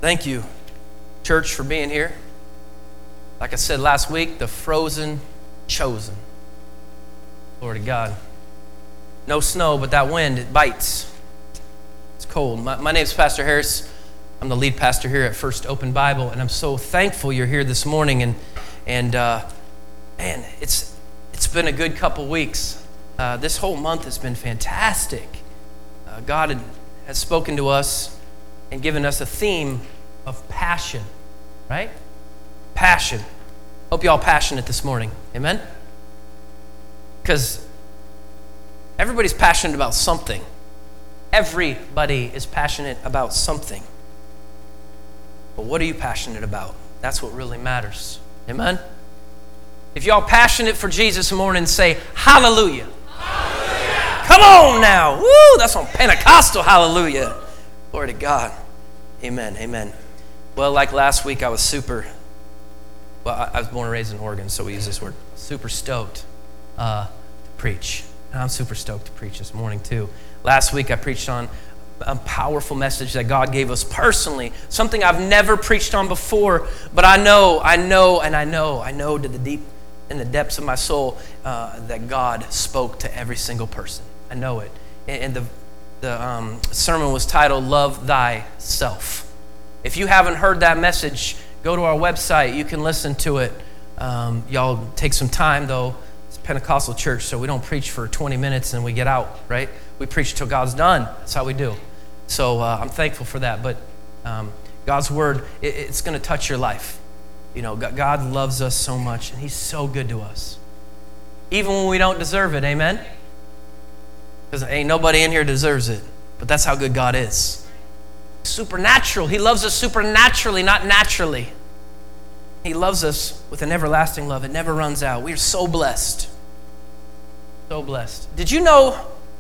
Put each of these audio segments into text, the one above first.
Thank you, church, for being here. Like I said last week, the frozen chosen. Glory to God. No snow, but that wind, it bites. It's cold. My name's Pastor Harris. I'm the lead pastor here at First Open Bible, and I'm so thankful you're here this morning. And man, it's been a good couple weeks. This whole month has been fantastic. God has spoken to us and given us a theme of passion, right? Passion. Hope you all passionate this morning. Amen? Because everybody's passionate about something. Everybody is passionate about something. But what are you passionate about? That's what really matters. Amen? If y'all passionate for Jesus this morning, say hallelujah. Hallelujah. Come on now. Woo, that's on Pentecostal hallelujah. Glory to God. Amen, amen. Well, like last week, I was born and raised in Oregon, so we use this word, super stoked to preach. And I'm super stoked to preach this morning too. Last week, I preached on a powerful message that God gave us personally, something I've never preached on before, but I know to in the depths of my soul that God spoke to every single person. I know it. And the sermon was titled, Love Thyself. If you haven't heard that message, go to our website. You can listen to it. Y'all take some time, though. It's a Pentecostal church, so we don't preach for 20 minutes and we get out, right? We preach till God's done. That's how we do. So I'm thankful for that. But God's word, it's going to touch your life. You know, God loves us so much, and he's so good to us. Even when we don't deserve it, amen? Because ain't nobody in here deserves it. But that's how good God is. Supernatural. He loves us supernaturally, not naturally. He loves us with an everlasting love. It never runs out. We are so blessed. So blessed. Did you know,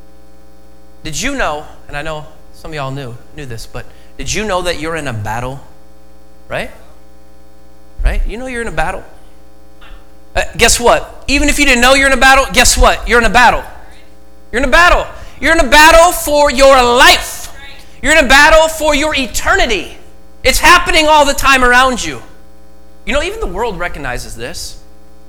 and I know some of y'all knew this, but did you know that you're in a battle? Right? Right? You know you're in a battle? Guess what? Even if you didn't know you're in a battle, guess what? You're in a battle. You're in a battle. You're in a battle for your life. You're in a battle for your eternity. It's happening all the time around you. You know, even the world recognizes this.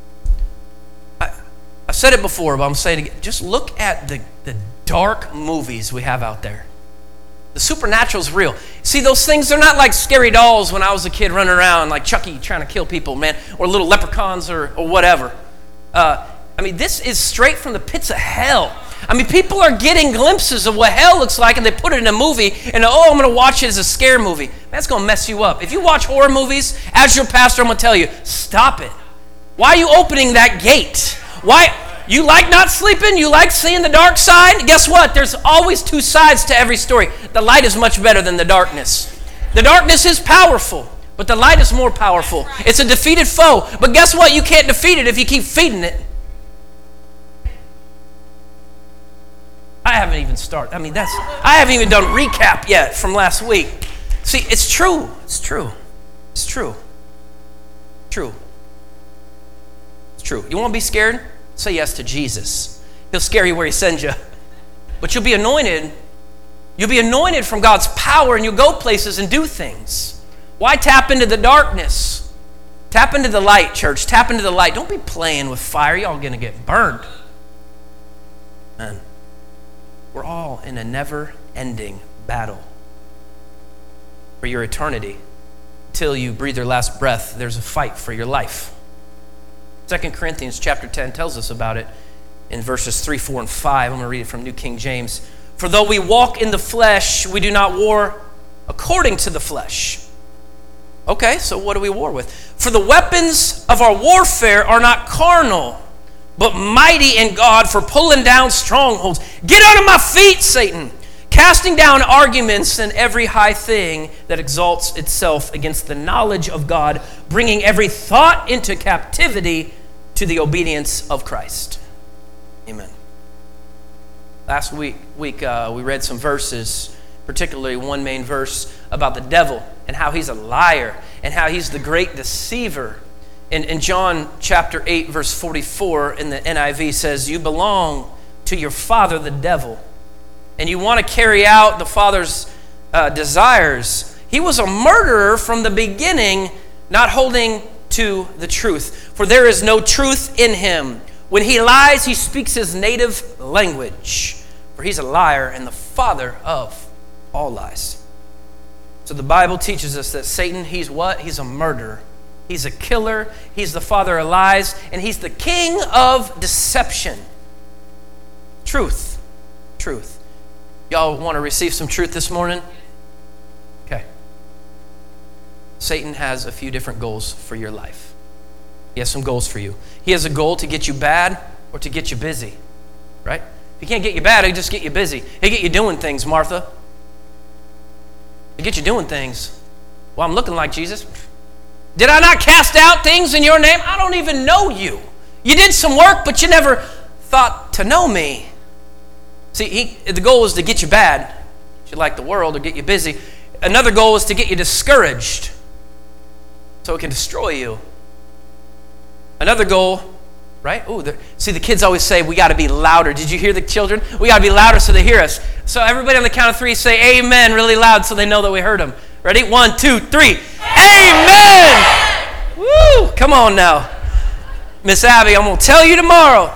I've said it before, but I'm saying it again. Just look at the dark movies we have out there. The supernatural is real. See, those things, they're not like scary dolls when I was a kid running around like Chucky trying to kill people, man, or little leprechauns or whatever. This is straight from the pits of hell. People are getting glimpses of what hell looks like, and they put it in a movie, and I'm going to watch it as a scare movie. That's going to mess you up. If you watch horror movies, as your pastor, I'm going to tell you, stop it. Why are you opening that gate? Why? You like not sleeping? You like seeing the dark side? Guess what? There's always two sides to every story. The light is much better than the darkness. The darkness is powerful, but the light is more powerful. It's a defeated foe, but guess what? You can't defeat it if you keep feeding it. I haven't even started. I haven't even done recap yet from last week. See, it's true. It's true. It's true. True. It's true. You want to be scared? Say yes to Jesus. He'll scare you where he sends you. But you'll be anointed. You'll be anointed from God's power, and you'll go places and do things. Why tap into the darkness? Tap into the light, church. Tap into the light. Don't be playing with fire. Y'all going to get burned. Man. We're all in a never-ending battle for your eternity. Until you breathe your last breath, there's a fight for your life. 2 Corinthians chapter 10 tells us about it in verses 3, 4, and 5. I'm going to read it from New King James. For though we walk in the flesh, we do not war according to the flesh. Okay, so what do we war with? For the weapons of our warfare are not carnal, but mighty in God for pulling down strongholds. Get under my feet, Satan, casting down arguments and every high thing that exalts itself against the knowledge of God, bringing every thought into captivity to the obedience of Christ. Amen. Last week we read some verses, particularly one main verse about the devil and how he's a liar and how he's the great deceiver. In John chapter 8, verse 44 in the NIV says, you belong to your father, the devil, and you want to carry out the father's desires. He was a murderer from the beginning, not holding to the truth. For there is no truth in him. When he lies, he speaks his native language. For he's a liar and the father of all lies. So the Bible teaches us that Satan, he's what? He's a murderer. He's a killer. He's the father of lies. And he's the king of deception. Truth. Truth. Y'all want to receive some truth this morning? Okay. Satan has a few different goals for your life. He has some goals for you. He has a goal to get you bad or to get you busy. Right? If he can't get you bad, he'll just get you busy. He'll get you doing things, Martha. He'll get you doing things. Well, I'm looking like Jesus. Did I not cast out things in your name? I don't even know you. You did some work, but you never thought to know me. See, the goal is to get you bad, get you like the world, or get you busy. Another goal is to get you discouraged so it can destroy you. Another goal, right? See, the kids always say, we got to be louder. Did you hear the children? We got to be louder so they hear us. So everybody on the count of 3 say amen really loud so they know that we heard them. Ready? 1, 2, 3. Amen! Woo! Come on now. Miss Abby, I'm going to tell you tomorrow.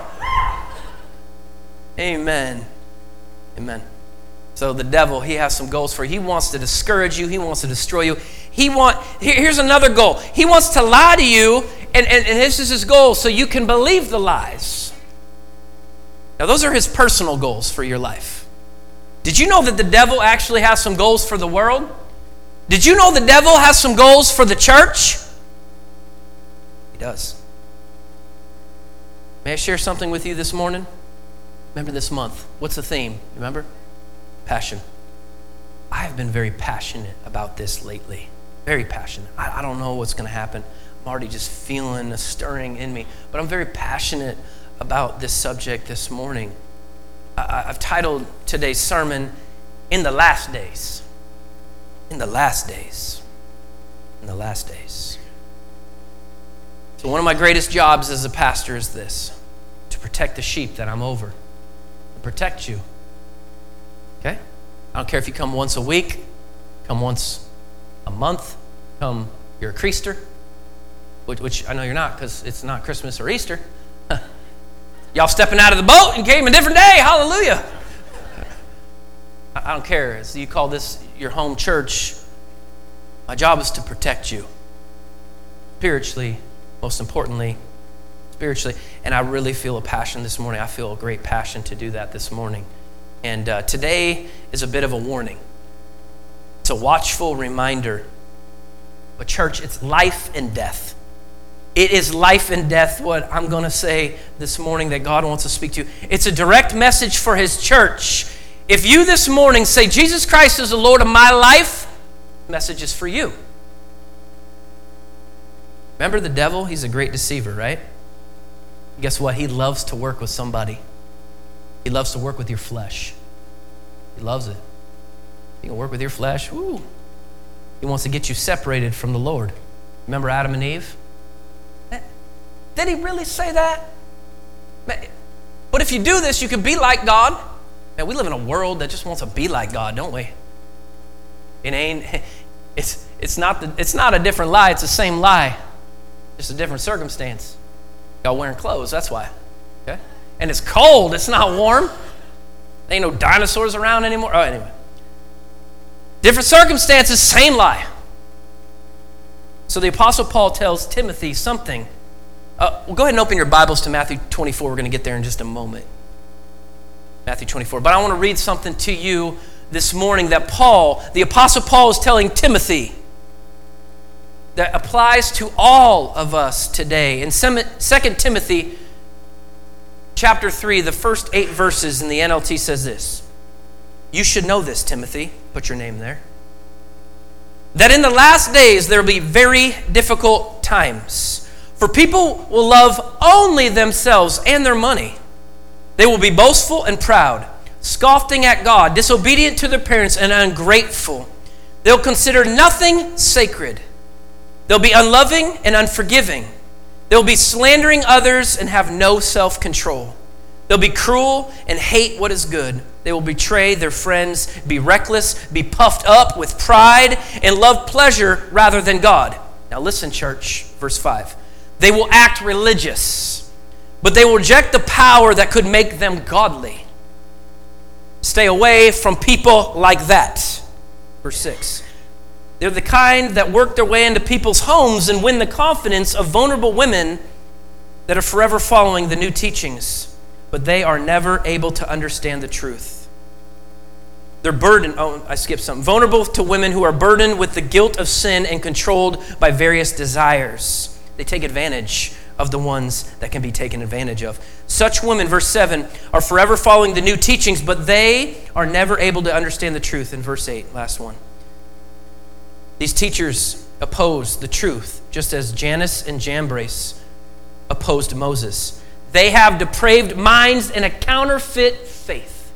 Amen. Amen. So the devil, he has some goals for you. He wants to discourage you. He wants to destroy you. Here's another goal. He wants to lie to you, and this is his goal, so you can believe the lies. Now, those are his personal goals for your life. Did you know that the devil actually has some goals for the world? Did you know the devil has some goals for the church? He does. May I share something with you this morning? Remember this month. What's the theme? Remember? Passion. I have been very passionate about this lately. Very passionate. I don't know what's going to happen. I'm already just feeling a stirring in me. But I'm very passionate about this subject this morning. I've titled today's sermon, In the Last Days. In the last days. In the last days. So one of my greatest jobs as a pastor is this: to protect the sheep that I'm over. To protect you. Okay? I don't care if you come once a week, come once a month, come you're a creaster, which I know you're not because it's not Christmas or Easter. Y'all stepping out of the boat and came a different day. Hallelujah. I don't care. As you call this your home church, my job is to protect you. Spiritually, most importantly, spiritually. And I really feel a passion this morning. I feel a great passion to do that this morning. And today is a bit of a warning. It's a watchful reminder. But church, it's life and death. It is life and death, what I'm going to say this morning that God wants to speak to you. It's a direct message for his church. If you this morning say, Jesus Christ is the Lord of my life, the message is for you. Remember the devil? He's a great deceiver, right? Guess what? He loves to work with somebody. He loves to work with your flesh. He loves it. He can work with your flesh. Woo. He wants to get you separated from the Lord. Remember Adam and Eve? Did he really say that? But if you do this, you can be like God. Man, we live in a world that just wants to be like God, don't we? It ain't. It's not a different lie. It's the same lie, just a different circumstance. Y'all wearing clothes. That's why. Okay. And it's cold. It's not warm. There ain't no dinosaurs around anymore. Oh, anyway. Different circumstances, same lie. So the Apostle Paul tells Timothy something. Well, go ahead and open your Bibles to Matthew 24. We're going to get there in just a moment. Matthew 24. But I want to read something to you this morning that Paul, the Apostle Paul, is telling Timothy that applies to all of us today. In 2 Timothy chapter 3, the first 8 verses in the NLT says this: you should know this, Timothy. Put your name there. That in the last days there will be very difficult times. For people will love only themselves and their money. They will be boastful and proud, scoffing at God, disobedient to their parents, and ungrateful. They'll consider nothing sacred. They'll be unloving and unforgiving. They'll be slandering others and have no self-control. They'll be cruel and hate what is good. They will betray their friends, be reckless, be puffed up with pride, and love pleasure rather than God. Now listen, church, verse 5. They will act religious, but they will reject the power that could make them godly. Stay away from people like that. Verse 6. They're the kind that work their way into people's homes and win the confidence of vulnerable women that are forever following the new teachings, but they are never able to understand the truth. They're burdened, I skipped something. Vulnerable to women who are burdened with the guilt of sin and controlled by various desires. They take advantage of the ones that can be taken advantage of. Such women, verse 7, are forever following the new teachings, but they are never able to understand the truth. In verse 8, last one. These teachers oppose the truth, just as Jannes and Jambres opposed Moses. They have depraved minds and a counterfeit faith.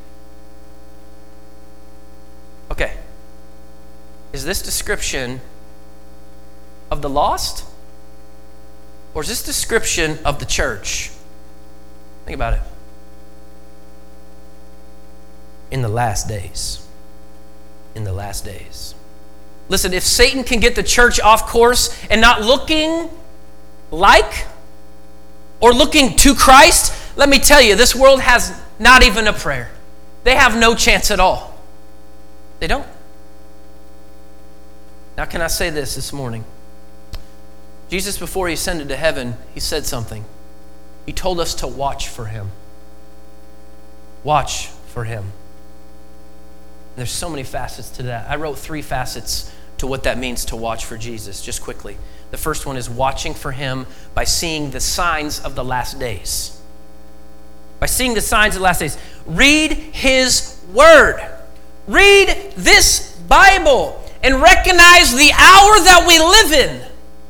Okay. Is this description of the lost? Or is this description of the church? Think about it. In the last days. In the last days. Listen, if Satan can get the church off course and not looking like or looking to Christ, let me tell you, this world has not even a prayer. They have no chance at all. They don't. Now, can I say this morning? Jesus, before he ascended to heaven, he said something. He told us to watch for him. Watch for him. There's so many facets to that. I wrote 3 facets to what that means to watch for Jesus, just quickly. The first one is watching for him by seeing the signs of the last days. By seeing the signs of the last days. Read his word. Read this Bible and recognize the hour that we live in.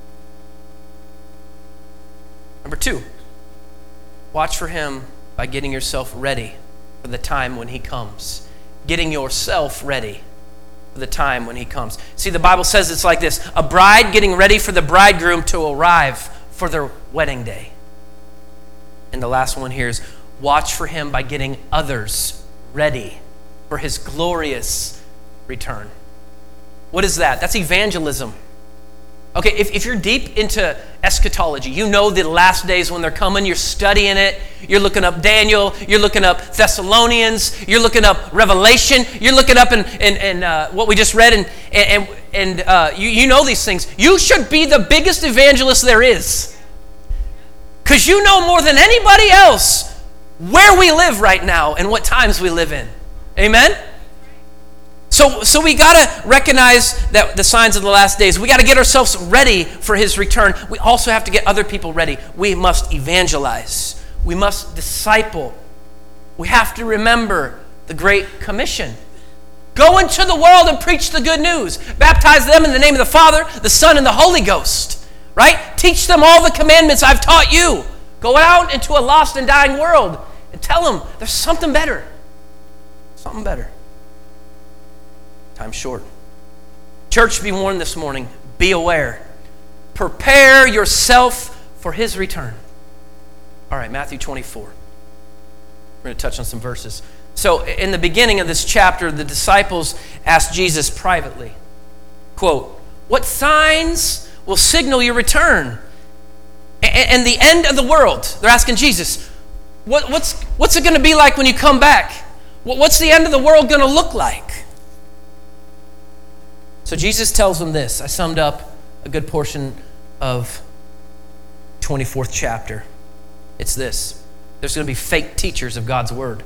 Number 2, watch for him by getting yourself ready for the time when he comes. Getting yourself ready for the time when he comes. See, the Bible says it's like this: a bride getting ready for the bridegroom to arrive for their wedding day. And the last one here is watch for him by getting others ready for his glorious return. What is that? That's evangelism. Okay, if you're deep into eschatology, you know the last days when they're coming, you're studying it, you're looking up Daniel, you're looking up Thessalonians, you're looking up Revelation, you're looking up in what we just read, and you know these things. You should be the biggest evangelist there is. Because you know more than anybody else where we live right now and what times we live in. Amen? So we got to recognize that the signs of the last days. We got to get ourselves ready for his return. We also have to get other people ready. We must evangelize. We must disciple. We have to remember the Great Commission. Go into the world and preach the good news. Baptize them in the name of the Father, the Son, and the Holy Ghost. Right? Teach them all the commandments I've taught you. Go out into a lost and dying world and tell them there's something better. Something better. Time's short. Church, be warned this morning. Be aware. Prepare yourself for his return. All right, Matthew 24. We're going to touch on some verses. So in the beginning of this chapter, the disciples asked Jesus privately, quote, "What signs will signal your return and the end of the world?" They're asking Jesus, what's it going to be like when you come back? What's the end of the world going to look like? So Jesus tells them this. I summed up a good portion of 24th chapter. It's this. There's going to be fake teachers of God's word.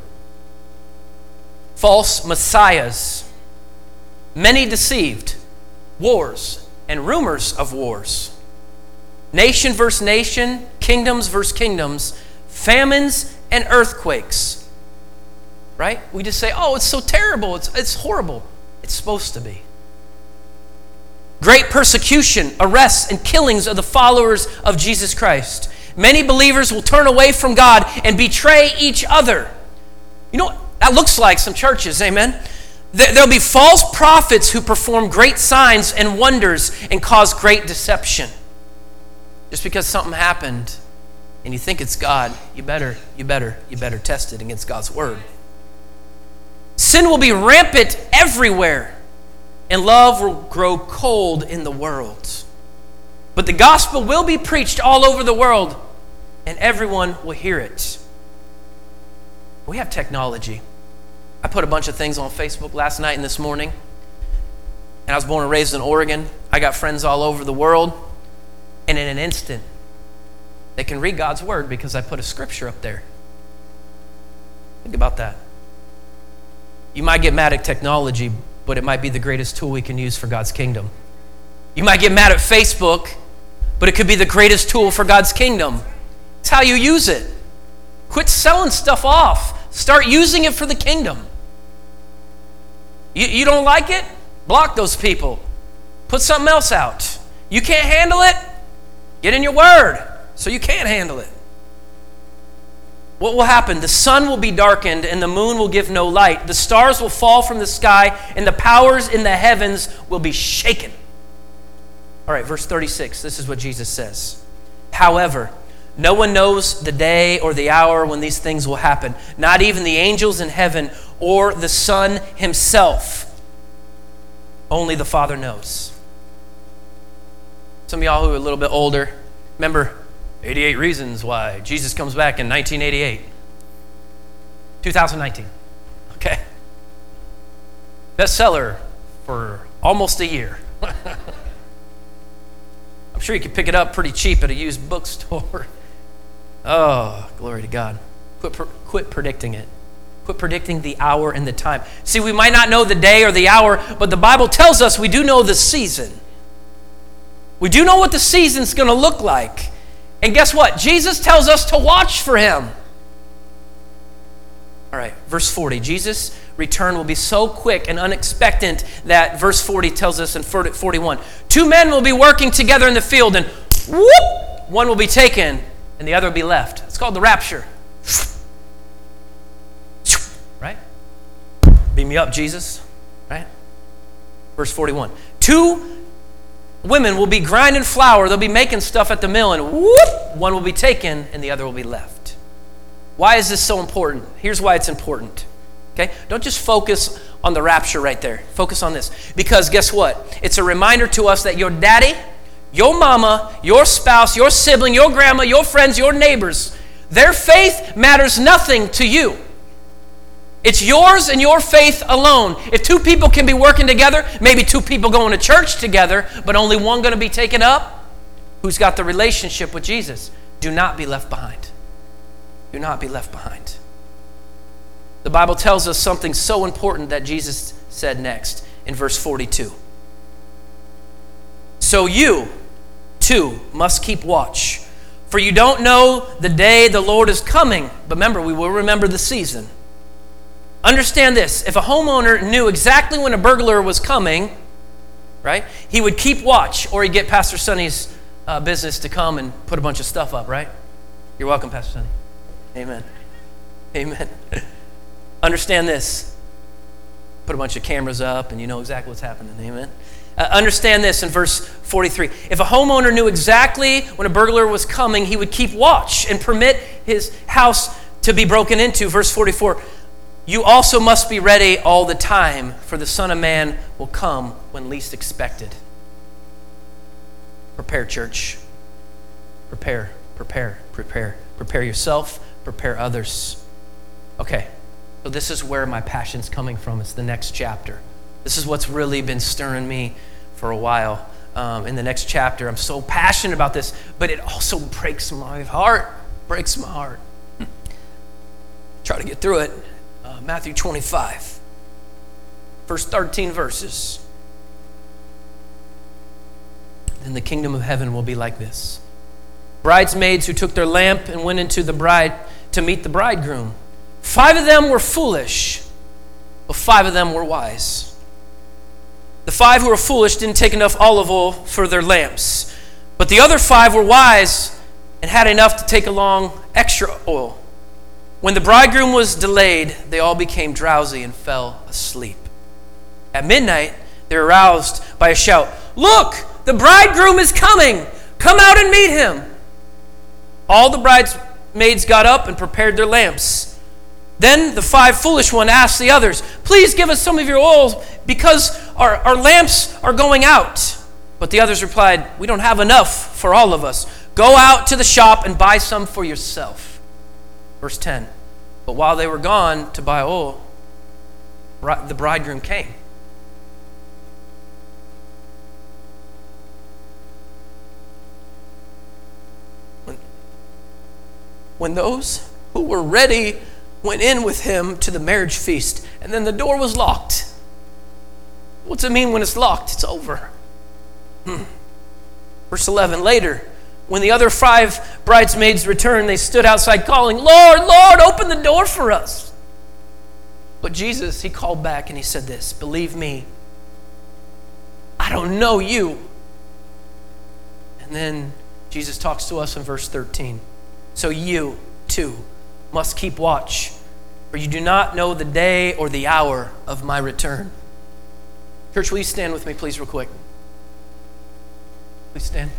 False messiahs. Many deceived. Wars and rumors of wars. Nation versus nation. Kingdoms versus kingdoms. Famines and earthquakes. Right? We just say, oh, it's so terrible. It's horrible. It's supposed to be. Great persecution, arrests, and killings of the followers of Jesus Christ. Many believers will turn away from God and betray each other. You know what that looks like? Some churches, amen? There'll be false prophets who perform great signs and wonders and cause great deception. Just because something happened and you think it's God, you better test it against God's word. Sin will be rampant everywhere, and love will grow cold in the world. But the gospel will be preached all over the world, and everyone will hear it. We have technology. I put a bunch of things on Facebook last night and this morning. And I was born and raised in Oregon. I got friends all over the world. And in an instant, they can read God's word because I put a scripture up there. Think about that. You might get mad at technology, but it might be the greatest tool we can use for God's kingdom. You might get mad at Facebook, but it could be the greatest tool for God's kingdom. It's how you use it. Quit selling stuff off. Start using it for the kingdom. You don't like it? Block those people. Put something else out. You can't handle it? Get in your word so you can't handle it. What will happen? The sun will be darkened and the moon will give no light. The stars will fall from the sky and the powers in the heavens will be shaken. All right, verse 36. This is what Jesus says. However, no one knows the day or the hour when these things will happen. Not even the angels in heaven or the Son himself. Only the Father knows. Some of y'all who are a little bit older, remember 88 Reasons Why Jesus Comes Back in 1988. 2019. Okay. Bestseller for almost a year. I'm sure you could pick it up pretty cheap at a used bookstore. Oh, glory to God. Quit predicting it. Quit predicting the hour and the time. See, we might not know the day or the hour, but the Bible tells us we do know the season. We do know what the season's going to look like. And guess what? Jesus tells us to watch for him. All right, verse 40. Jesus' return will be so quick and unexpected that verse 40 tells us in 41. 2 men will be working together in the field and whoop, one will be taken and the other will be left. It's called the rapture. Right? Beam me up, Jesus. Right? Verse 41. 2 women will be grinding flour. They'll be making stuff at the mill and whoop, one will be taken and the other will be left. Why is this so important? Here's why it's important. Okay? Don't just focus on the rapture right there. Focus on this. Because guess what? It's a reminder to us that your daddy, your mama, your spouse, your sibling, your grandma, your friends, your neighbors, their faith matters nothing to you. It's yours and your faith alone. If 2 people can be working together, maybe 2 people going to church together, but only one going to be taken up, who's got the relationship with Jesus? Do not be left behind. Do not be left behind. The Bible tells us something so important that Jesus said next in verse 42. So you, too, must keep watch, for you don't know the day the Lord is coming. But remember, we will remember the season. Understand this. If a homeowner knew exactly when a burglar was coming, right, he would keep watch, or he'd get Pastor Sonny's business to come and put a bunch of stuff up, right? You're welcome, Pastor Sonny. Amen. Amen. Understand this. Put a bunch of cameras up and you know exactly what's happening. Amen. Understand this in verse 43. If a homeowner knew exactly when a burglar was coming, he would keep watch and permit his house to be broken into. Verse 44. You also must be ready all the time, for the Son of Man will come when least expected. Prepare, church. Prepare, prepare, prepare. Prepare yourself, prepare others. Okay, so this is where my passion's coming from. It's the next chapter. This is what's really been stirring me for a while. In the next chapter, I'm so passionate about this, but it also breaks my heart. Breaks my heart. Try to get through it. Matthew 25, first 13 verses. Then the kingdom of heaven will be like this. Bridesmaids who took their lamp and went into the bride to meet the bridegroom. 5 of them were foolish, but 5 of them were wise. The 5 who were foolish didn't take enough olive oil for their lamps, but the other 5 were wise and had enough to take along extra oil. When the bridegroom was delayed, they all became drowsy and fell asleep. At midnight, they were aroused by a shout, "Look, the bridegroom is coming! Come out and meet him!" All the bridesmaids got up and prepared their lamps. Then the 5 foolish ones asked the others, "Please give us some of your oil because our lamps are going out." But the others replied, "We don't have enough for all of us. Go out to the shop and buy some for yourself." Verse 10. But while they were gone to buy oil, the bridegroom came. When those who were ready went in with him to the marriage feast, and then the door was locked. What's it mean when it's locked? It's over. Verse 11, later, when the other 5 bridesmaids returned, they stood outside calling, "Lord, Lord, open the door for us." But Jesus, he called back and he said this, "Believe me, I don't know you." And then Jesus talks to us in verse 13. So you, too, must keep watch, for you do not know the day or the hour of my return. Church, will you stand with me, please, real quick? Please stand.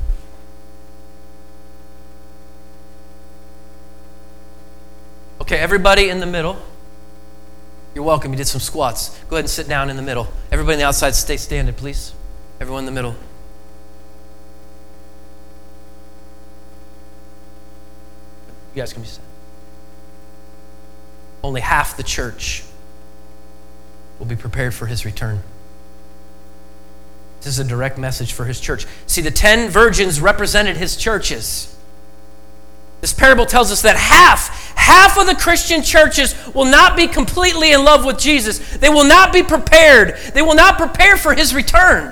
Okay, everybody in the middle, you're welcome. You did some squats. Go ahead and sit down in the middle. Everybody on the outside, stay standing, please. Everyone in the middle. You guys can be set. Only half the church will be prepared for his return. This is a direct message for his church. See, the 10 virgins represented his churches. This parable tells us that half of the Christian churches will not be completely in love with Jesus. They will not be prepared. They will not prepare for his return.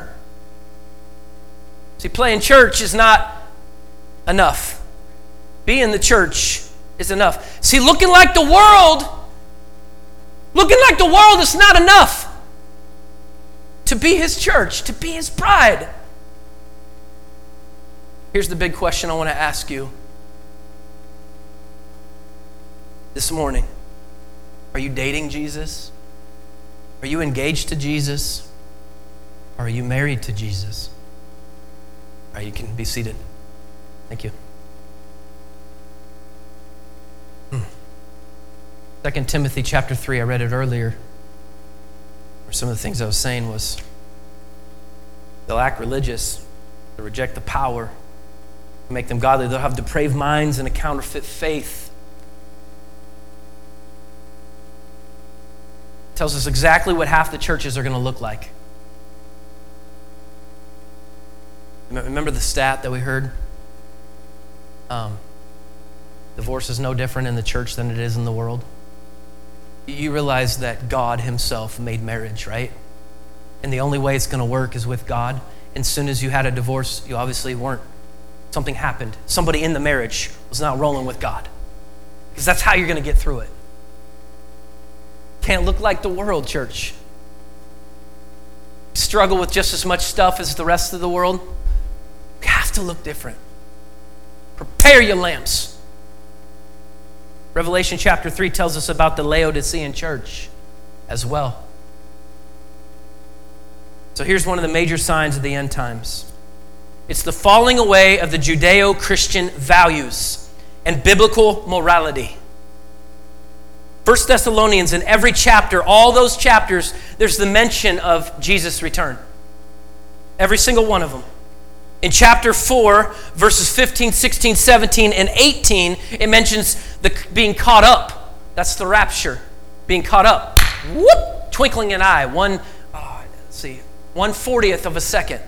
See, playing church is not enough. Being the church is enough. See, looking like the world is not enough to be his church, to be his bride. Here's the big question I want to ask you this morning. Are you dating Jesus? Are you engaged to Jesus? Or are you married to Jesus? All right, you can be seated. Thank you. 2 Timothy chapter 3, I read it earlier. Or some of the things I was saying was they'll act religious, they'll reject the power, make them godly, they'll have depraved minds and a counterfeit faith. It tells us exactly what half the churches are going to look like. Remember the stat that we heard? Divorce is no different in the church than it is in the world. You realize that God himself made marriage, right? And the only way it's going to work is with God. And as soon as you had a divorce, you obviously weren't. Something happened. Somebody in the marriage was not rolling with God. Because that's how you're going to get through it. Can't look like the world, church. Struggle with just as much stuff as the rest of the world. You have to look different. Prepare your lamps. Revelation chapter 3 tells us about the Laodicean church as well. So here's one of the major signs of the end times. It's the falling away of the Judeo-Christian values and biblical morality. 1 Thessalonians, in every chapter, all those chapters, there's the mention of Jesus' return. Every single one of them. In chapter 4, verses 15, 16, 17, and 18, it mentions the being caught up. That's the rapture. Being caught up. Whoop! Twinkling an eye. 1/40th of a second.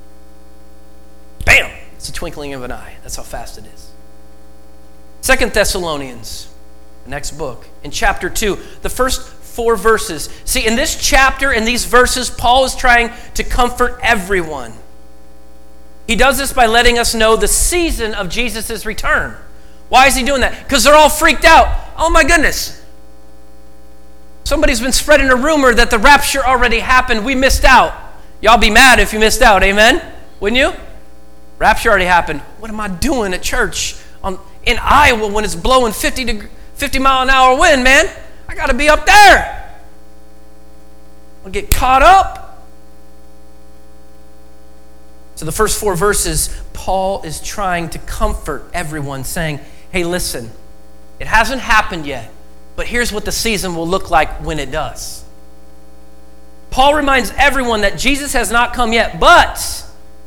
Bam! It's a twinkling of an eye. That's how fast it is. 2 Thessalonians, the next book. In chapter 2, the first 4 verses. See, in this chapter, in these verses, Paul is trying to comfort everyone. He does this by letting us know the season of Jesus' return. Why is he doing that? Because they're all freaked out. Oh my goodness. Somebody's been spreading a rumor that the rapture already happened. We missed out. Y'all be mad if you missed out, amen? Wouldn't you? Rapture already happened. What am I doing at church in Iowa when it's blowing 50 mile an hour wind, man? I got to be up there. I'll get caught up. So the first 4 verses, Paul is trying to comfort everyone, saying, hey, listen, it hasn't happened yet, but here's what the season will look like when it does. Paul reminds everyone that Jesus has not come yet, but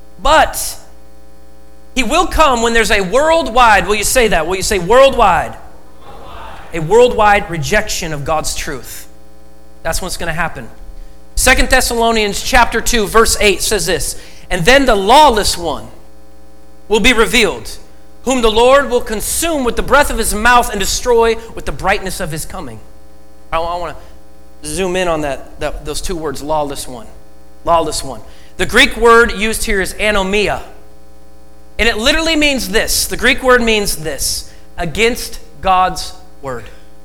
he will come when there's a worldwide, will you say that? Will you say worldwide? A worldwide rejection of God's truth. That's what's going to happen. 2 Thessalonians chapter 2, verse 8 says this, and then the lawless one will be revealed, whom the Lord will consume with the breath of his mouth and destroy with the brightness of his coming. I want to zoom in on those 2 words, lawless one. Lawless one. The Greek word used here is anomia. And it literally means this. The Greek word means this. Against God's word.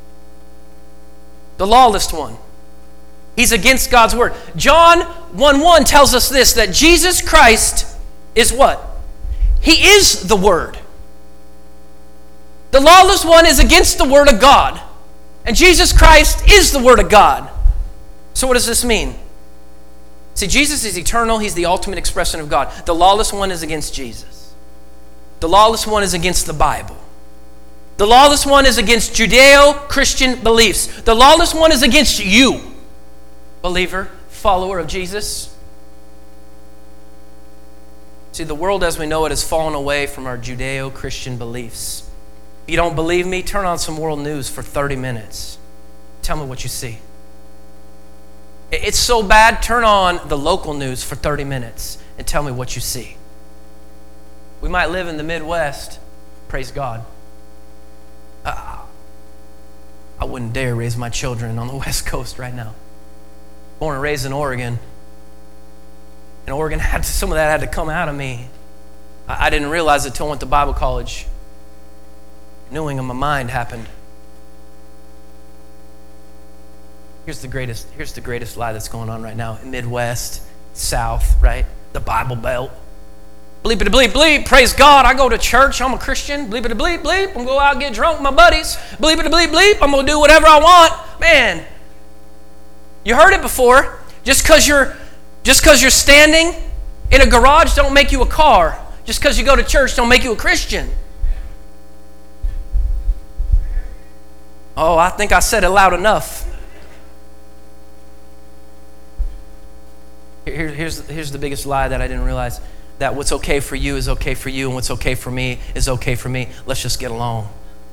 The lawless one. He's against God's word. John 1:1 tells us this, that Jesus Christ is what? He is the word. The lawless one is against the word of God. And Jesus Christ is the word of God. So what does this mean? See, Jesus is eternal. He's the ultimate expression of God. The lawless one is against Jesus. The lawless one is against the Bible. The lawless one is against Judeo-Christian beliefs. The lawless one is against you, believer, follower of Jesus. See, the world as we know it has fallen away from our Judeo-Christian beliefs. If you don't believe me, turn on some world news for 30 minutes. Tell me what you see. It's so bad, turn on the local news for 30 minutes and tell me what you see. We might live in the Midwest, praise God. I wouldn't dare raise my children on the West Coast right now. Born and raised in Oregon. And Oregon some of that had to come out of me. I didn't realize it until I went to Bible college. Renewing of my mind happened. Here's the greatest lie that's going on right now. Midwest, South, right? The Bible Belt. Bleepity bleep bleep, praise God, I go to church, I'm a Christian. Bleepity bleep bleep, I'm going to go out and get drunk with my buddies. Bleepity bleep bleep, I'm going to do whatever I want. Man, you heard it before. Just because you're standing in a garage don't make you a car. Just because you go to church don't make you a Christian. Oh, I think I said it loud enough. Here's the biggest lie that I didn't realize. That what's okay for you is okay for you, and what's okay for me is okay for me. Let's just get along.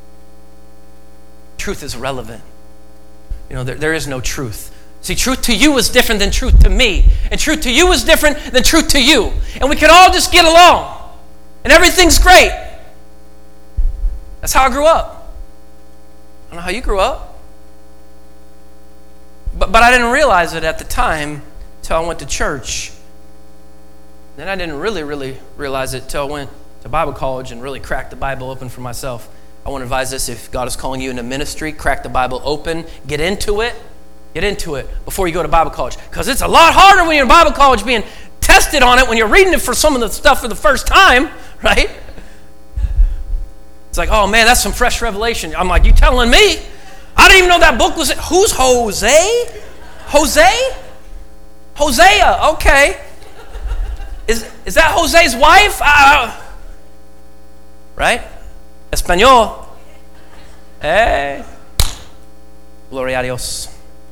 Truth is relevant. You know, there is no truth. See, truth to you is different than truth to me. And truth to you is different than truth to you. And we can all just get along. And everything's great. That's how I grew up. I don't know how you grew up. But I didn't realize it at the time until I went to church. Then I didn't really realize it until I went to Bible college and really cracked the Bible open for myself. I want to advise this: if God is calling you into ministry, crack the Bible open, get into it before you go to Bible college. Because it's a lot harder when you're in Bible college being tested on it when you're reading it for some of the stuff for the first time, right? It's like, oh man, that's some fresh revelation. I'm like, you telling me? I didn't even know that book was it. Who's Jose? Hosea, okay. Is that Jose's wife? Right? Espanol. Hey. Gloria a Dios.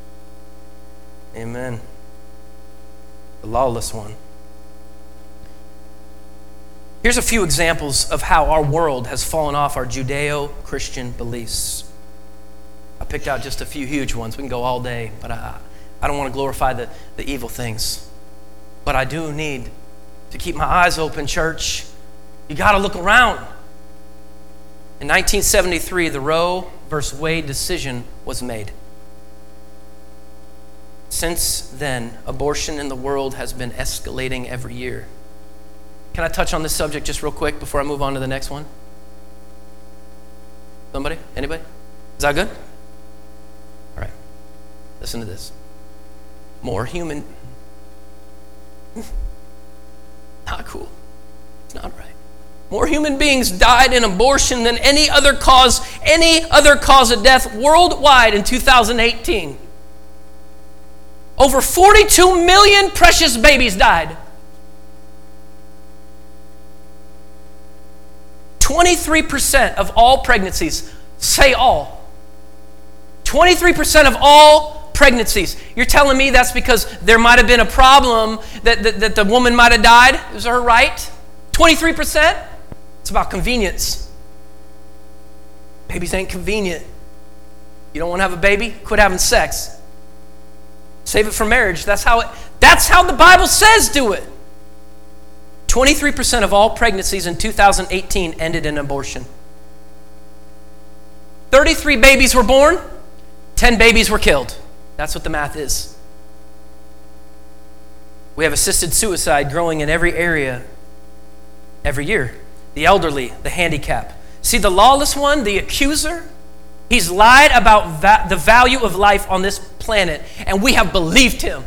Amen. The lawless one. Here's a few examples of how our world has fallen off our Judeo-Christian beliefs. I picked out just a few huge ones. We can go all day, but I don't want to glorify the evil things. But I do need to keep my eyes open, church. You got to look around. In 1973, the Roe versus Wade decision was made. Since then, abortion in the world has been escalating every year. Can I touch on this subject just real quick before I move on to the next one? Somebody? Anybody? Is that good? All right. Listen to this. More human... Not cool. It's not right. More human beings died in abortion than any other cause of death worldwide in 2018. Over 42 million precious babies died. 23% of all pregnancies, say all. 23% of all pregnancies. You're telling me that's because there might have been a problem that the woman might have died? It was her right? 23%? It's about convenience. Babies ain't convenient. You don't want to have a baby? Quit having sex. Save it for marriage. That's how the Bible says do it. 23% of all pregnancies in 2018 ended in abortion. 33 babies were born, 10 babies were killed. That's what the math is. We have assisted suicide growing in every area every year. The elderly, the handicapped. See, the lawless one, the accuser, he's lied about the value of life on this planet, and we have believed him.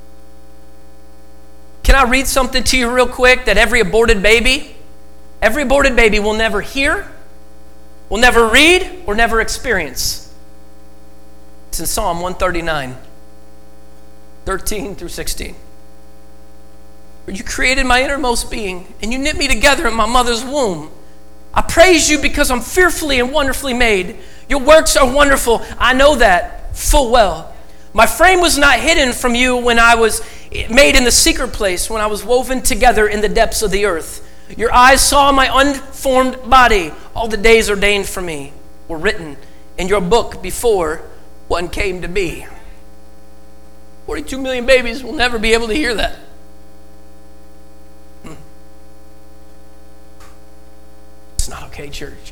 Can I read something to you real quick that every aborted baby will never hear, will never read, or never experience? It's in Psalm 139, 13 through 16. You created my innermost being, and you knit me together in my mother's womb. I praise you because I'm fearfully and wonderfully made. Your works are wonderful. I know that full well. My frame was not hidden from you when I was made in the secret place, when I was woven together in the depths of the earth. Your eyes saw my unformed body. All the days ordained for me were written in your book before one came to be. 42 million babies will never be able to hear that. It's not okay, church.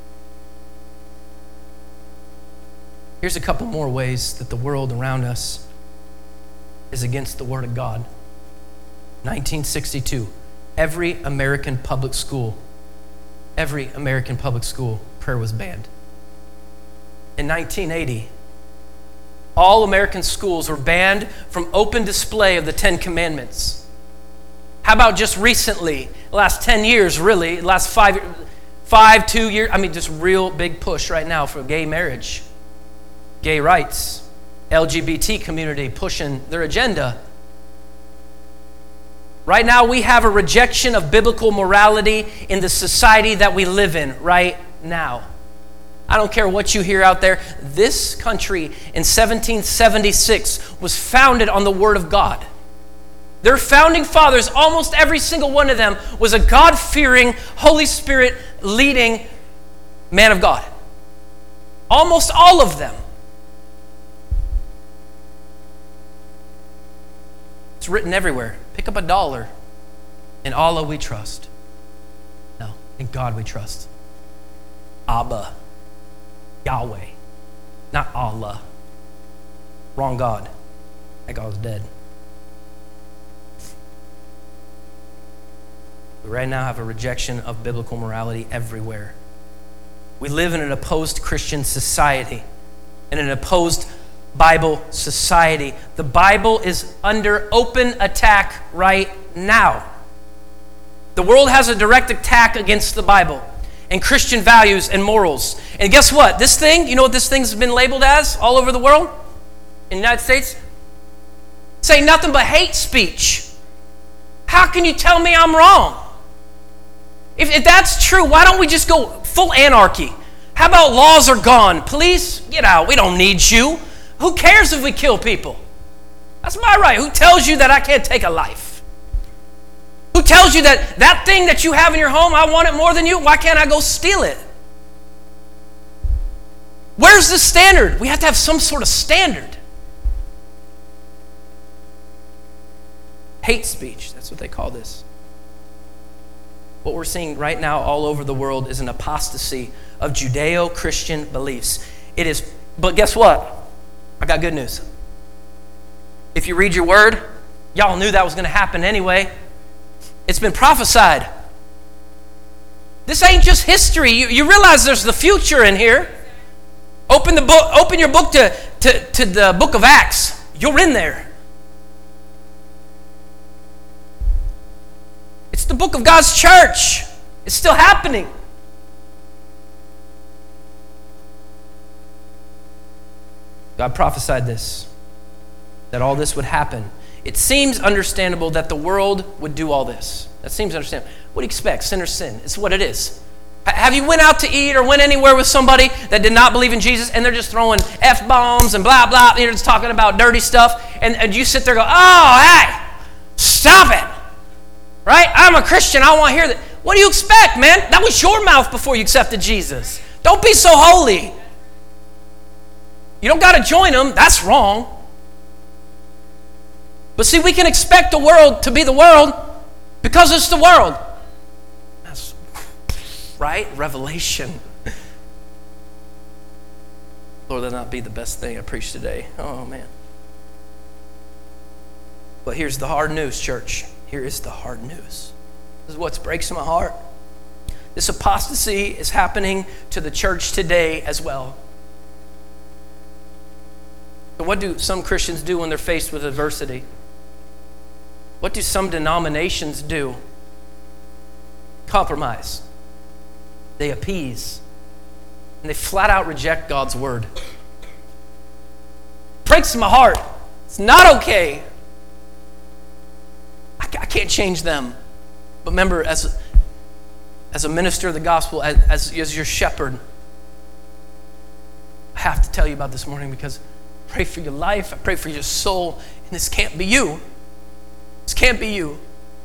Here's a couple more ways that the world around us is against the Word of God. 1962, every American public school, prayer was banned. In 1980, all American schools were banned from open display of the Ten Commandments. How about just recently, the last 10 years, really, the last 2 years, just real big push right now for gay marriage, gay rights, LGBT community pushing their agenda. Right now, we have a rejection of biblical morality in the society that we live in right now. I don't care what you hear out there. This country in 1776 was founded on the Word of God. Their founding fathers, almost every single one of them, was a God-fearing, Holy Spirit-leading man of God. Almost all of them. It's written everywhere. Pick up $1. In Allah we trust. No, in God we trust. Abba, Yahweh, not Allah. Wrong God. That God was dead. We right now have a rejection of biblical morality everywhere. We live in an opposed Christian society, in an opposed Bible society. The Bible is under open attack right now. The world has a direct attack against the Bible and Christian values and morals. And guess what? This thing, you know what this thing's been labeled as all over the world? In the United States? Say nothing but hate speech. How can you tell me I'm wrong? If that's true, why don't we just go full anarchy? How about laws are gone? Police, get out. We don't need you. Who cares if we kill people? That's my right. Who tells you that I can't take a life? Who tells you that thing that you have in your home, I want it more than you? Why can't I go steal it? Where's the standard? We have to have some sort of standard. Hate speech, that's what they call this. What we're seeing right now all over the world is an apostasy of Judeo-Christian beliefs. It is, but guess what? I got good news. If you read your word, y'all knew that was going to happen anyway. It's been prophesied. This ain't just history. You realize there's the future in here. Open your book to the book of Acts. You're in there. It's the book of God's church. It's still happening. God prophesied this, that all this would happen. It seems understandable that the world would do all this. That seems understandable. What do you expect? Sin or sin? It's what it is. Have you went out to eat or went anywhere with somebody that did not believe in Jesus and they're just throwing F-bombs and blah, blah, and you're just talking about dirty stuff, and you sit there and go, oh, hey, stop it, right? I'm a Christian. I want to hear that. What do you expect, man? That was your mouth before you accepted Jesus. Don't be so holy. You don't got to join them. That's wrong. But see, we can expect the world to be the world because it's the world. That's right, revelation. Lord, that'll not be the best thing I preach today. Oh, man. But here's the hard news, church. Here is the hard news. This is what breaks my heart. This apostasy is happening to the church today as well. So what do some Christians do when they're faced with adversity? What do some denominations do? Compromise. They appease. And they flat out reject God's word. Breaks my heart. It's not okay. I can't change them. But remember, as a minister of the gospel, as your shepherd, I have to tell you about this morning because I pray for your life. I pray for your soul. And this can't be you. This can't be you.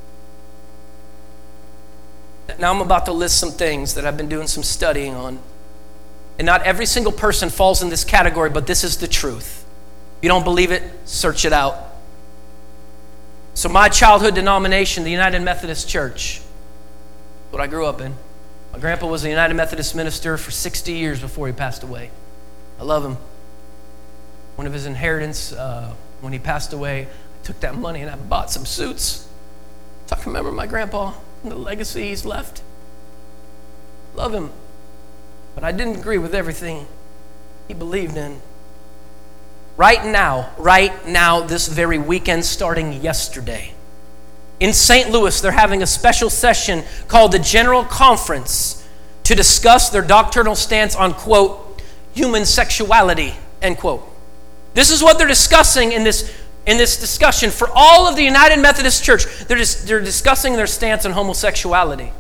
Now I'm about to list some things that I've been doing some studying on. And not every single person falls in this category, but this is the truth. If you don't believe it, search it out. So my childhood denomination, the United Methodist Church, what I grew up in. My grandpa was a United Methodist minister for 60 years before he passed away. I love him. One of his inheritance, when he passed away, I took that money and I bought some suits. So I can remember my grandpa and the legacy he's left. Love him. But I didn't agree with everything he believed in. Right now, this very weekend, starting yesterday, in St. Louis, they're having a special session called the General Conference to discuss their doctrinal stance on, quote, human sexuality, end quote. This is what they're discussing in this discussion for all of the United Methodist Church. They're discussing their stance on homosexuality.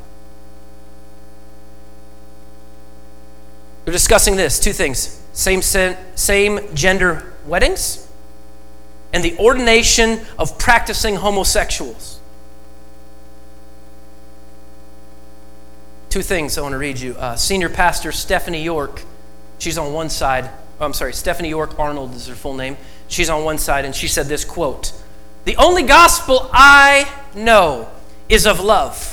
They're discussing this, two things: same gender weddings and the ordination of practicing homosexuals. Two things I want to read you. Senior pastor Stephanie York, she's on one side. Stephanie York Arnold is her full name. She's on one side, and she said this, quote, "The only gospel I know is of love."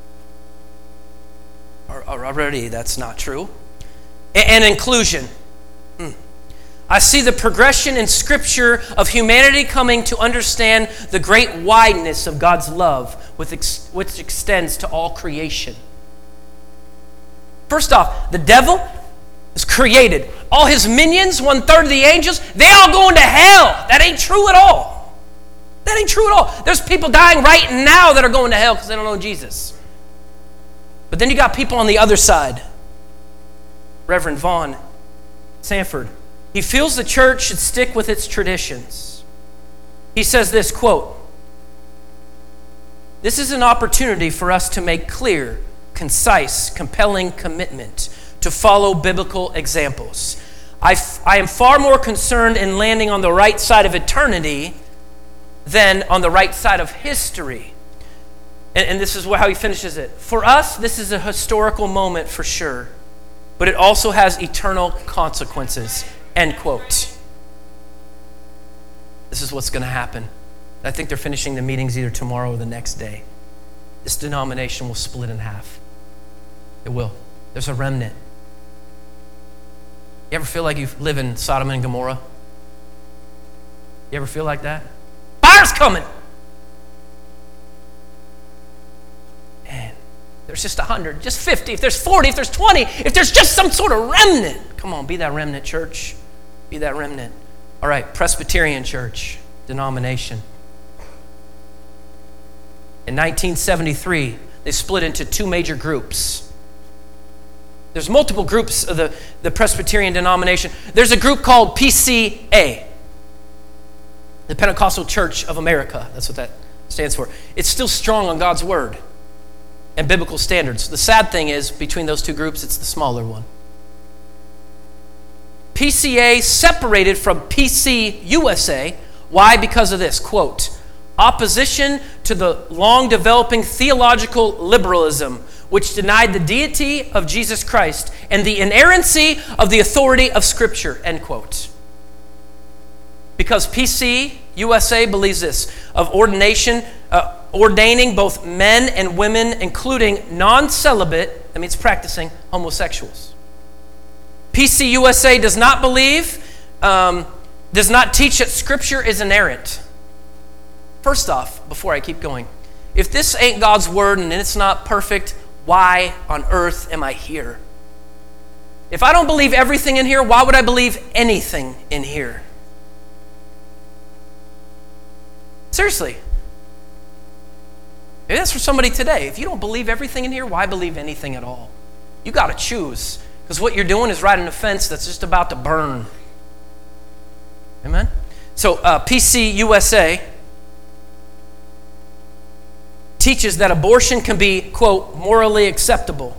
Already, that's not true. And inclusion. I see the progression in Scripture of humanity coming to understand the great wideness of God's love, which extends to all creation. First off, the devil is created. All his minions, 1/3 of the angels, they all going to hell. That ain't true at all. That ain't true at all. There's people dying right now that are going to hell because they don't know Jesus. But then you got people on the other side. Reverend Vaughn Sanford. He feels the church should stick with its traditions. He says this, quote, "This is an opportunity for us to make clear, concise, compelling commitment to follow biblical examples. I am far more concerned in landing on the right side of eternity than on the right side of history." And this is how he finishes it. "For us, this is a historical moment for sure, but it also has eternal consequences." End quote. This is what's going to happen. I think they're finishing the meetings either tomorrow or the next day. This denomination will split in half. It will. There's a remnant. You ever feel like you live in Sodom and Gomorrah? You ever feel like that? Fire's coming! Man, there's just 100, just 50, if there's 40, if there's 20, if there's just some sort of remnant. Come on, be that remnant, church. Be that remnant. All right, Presbyterian Church, denomination. In 1973, they split into two major groups. There's multiple groups of the Presbyterian denomination. There's a group called PCA, the Pentecostal Church of America. That's what that stands for. It's still strong on God's word. and biblical standards. The sad thing is, between those two groups, it's the smaller one. PCA separated from PCUSA. Why? Because of this, quote, opposition to the long-developing theological liberalism, which denied the deity of Jesus Christ and the inerrancy of the authority of Scripture, end quote. Because PCUSA believes this, of ordaining both men and women, including non-celibate, that means practicing homosexuals. PCUSA does not believe, does not teach that Scripture is inerrant. First off, before I keep going, if this ain't God's word and it's not perfect, why on earth am I here? If I don't believe everything in here, why would I believe anything in here? Seriously. Maybe that's for somebody today. If you don't believe everything in here, why believe anything at all? You got to choose, because what you're doing is riding a fence that's just about to burn. Amen? So PCUSA teaches that abortion can be, quote, morally acceptable.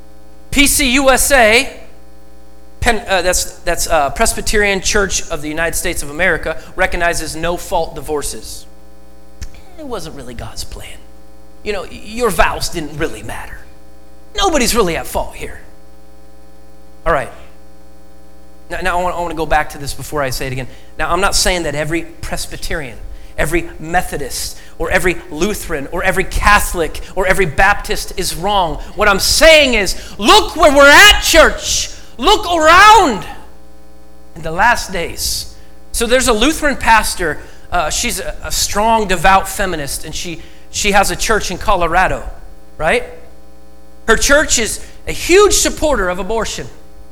PCUSA, that's Presbyterian Church of the United States of America, recognizes no-fault divorces. It wasn't really God's plan. You know, your vows didn't really matter. Nobody's really at fault here. All right. Now I want to go back to this before I say it again. Now, I'm not saying that every Presbyterian, every Methodist, or every Lutheran, or every Catholic, or every Baptist is wrong. What I'm saying is, look where we're at, church. Look around in the last days. So there's a Lutheran pastor. She's a strong, devout feminist, and she has a church in Colorado, right? Her church is a huge supporter of abortion.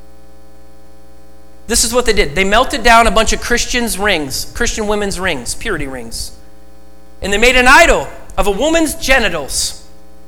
This is what they did. They melted down a bunch of Christian women's rings, purity rings. And they made an idol of a woman's genitals.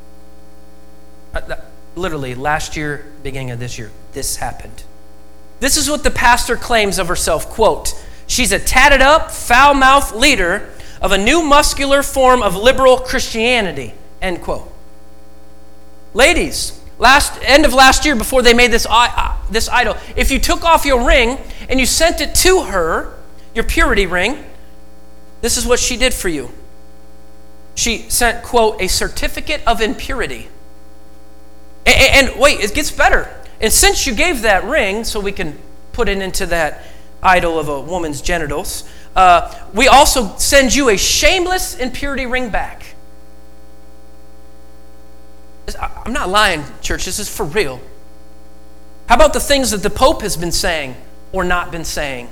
Literally, last year, beginning of this year, this happened. This is what the pastor claims of herself, quote, she's a tatted up, foul-mouthed leader of a new muscular form of liberal Christianity, end quote. Ladies, end of last year, before they made this idol, if you took off your ring and you sent it to her, your purity ring, this is what she did for you. She sent, quote, a certificate of impurity. And wait, it gets better. And since you gave that ring, so we can put it into that idol of a woman's genitals, we also send you a shameless impurity ring back. I'm not lying, church. This is for real. How about the things that the Pope has been saying or not been saying?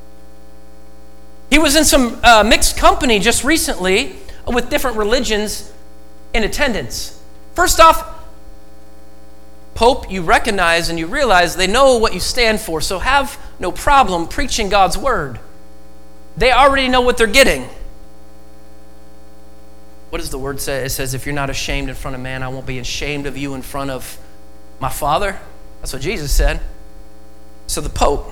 He was in some mixed company just recently with different religions in attendance. First off, Pope, you recognize and you realize they know what you stand for, so have no problem preaching God's word. They already know what they're getting. What does the word say? It says, if you're not ashamed in front of man, I won't be ashamed of you in front of my Father. That's what Jesus said. So the Pope,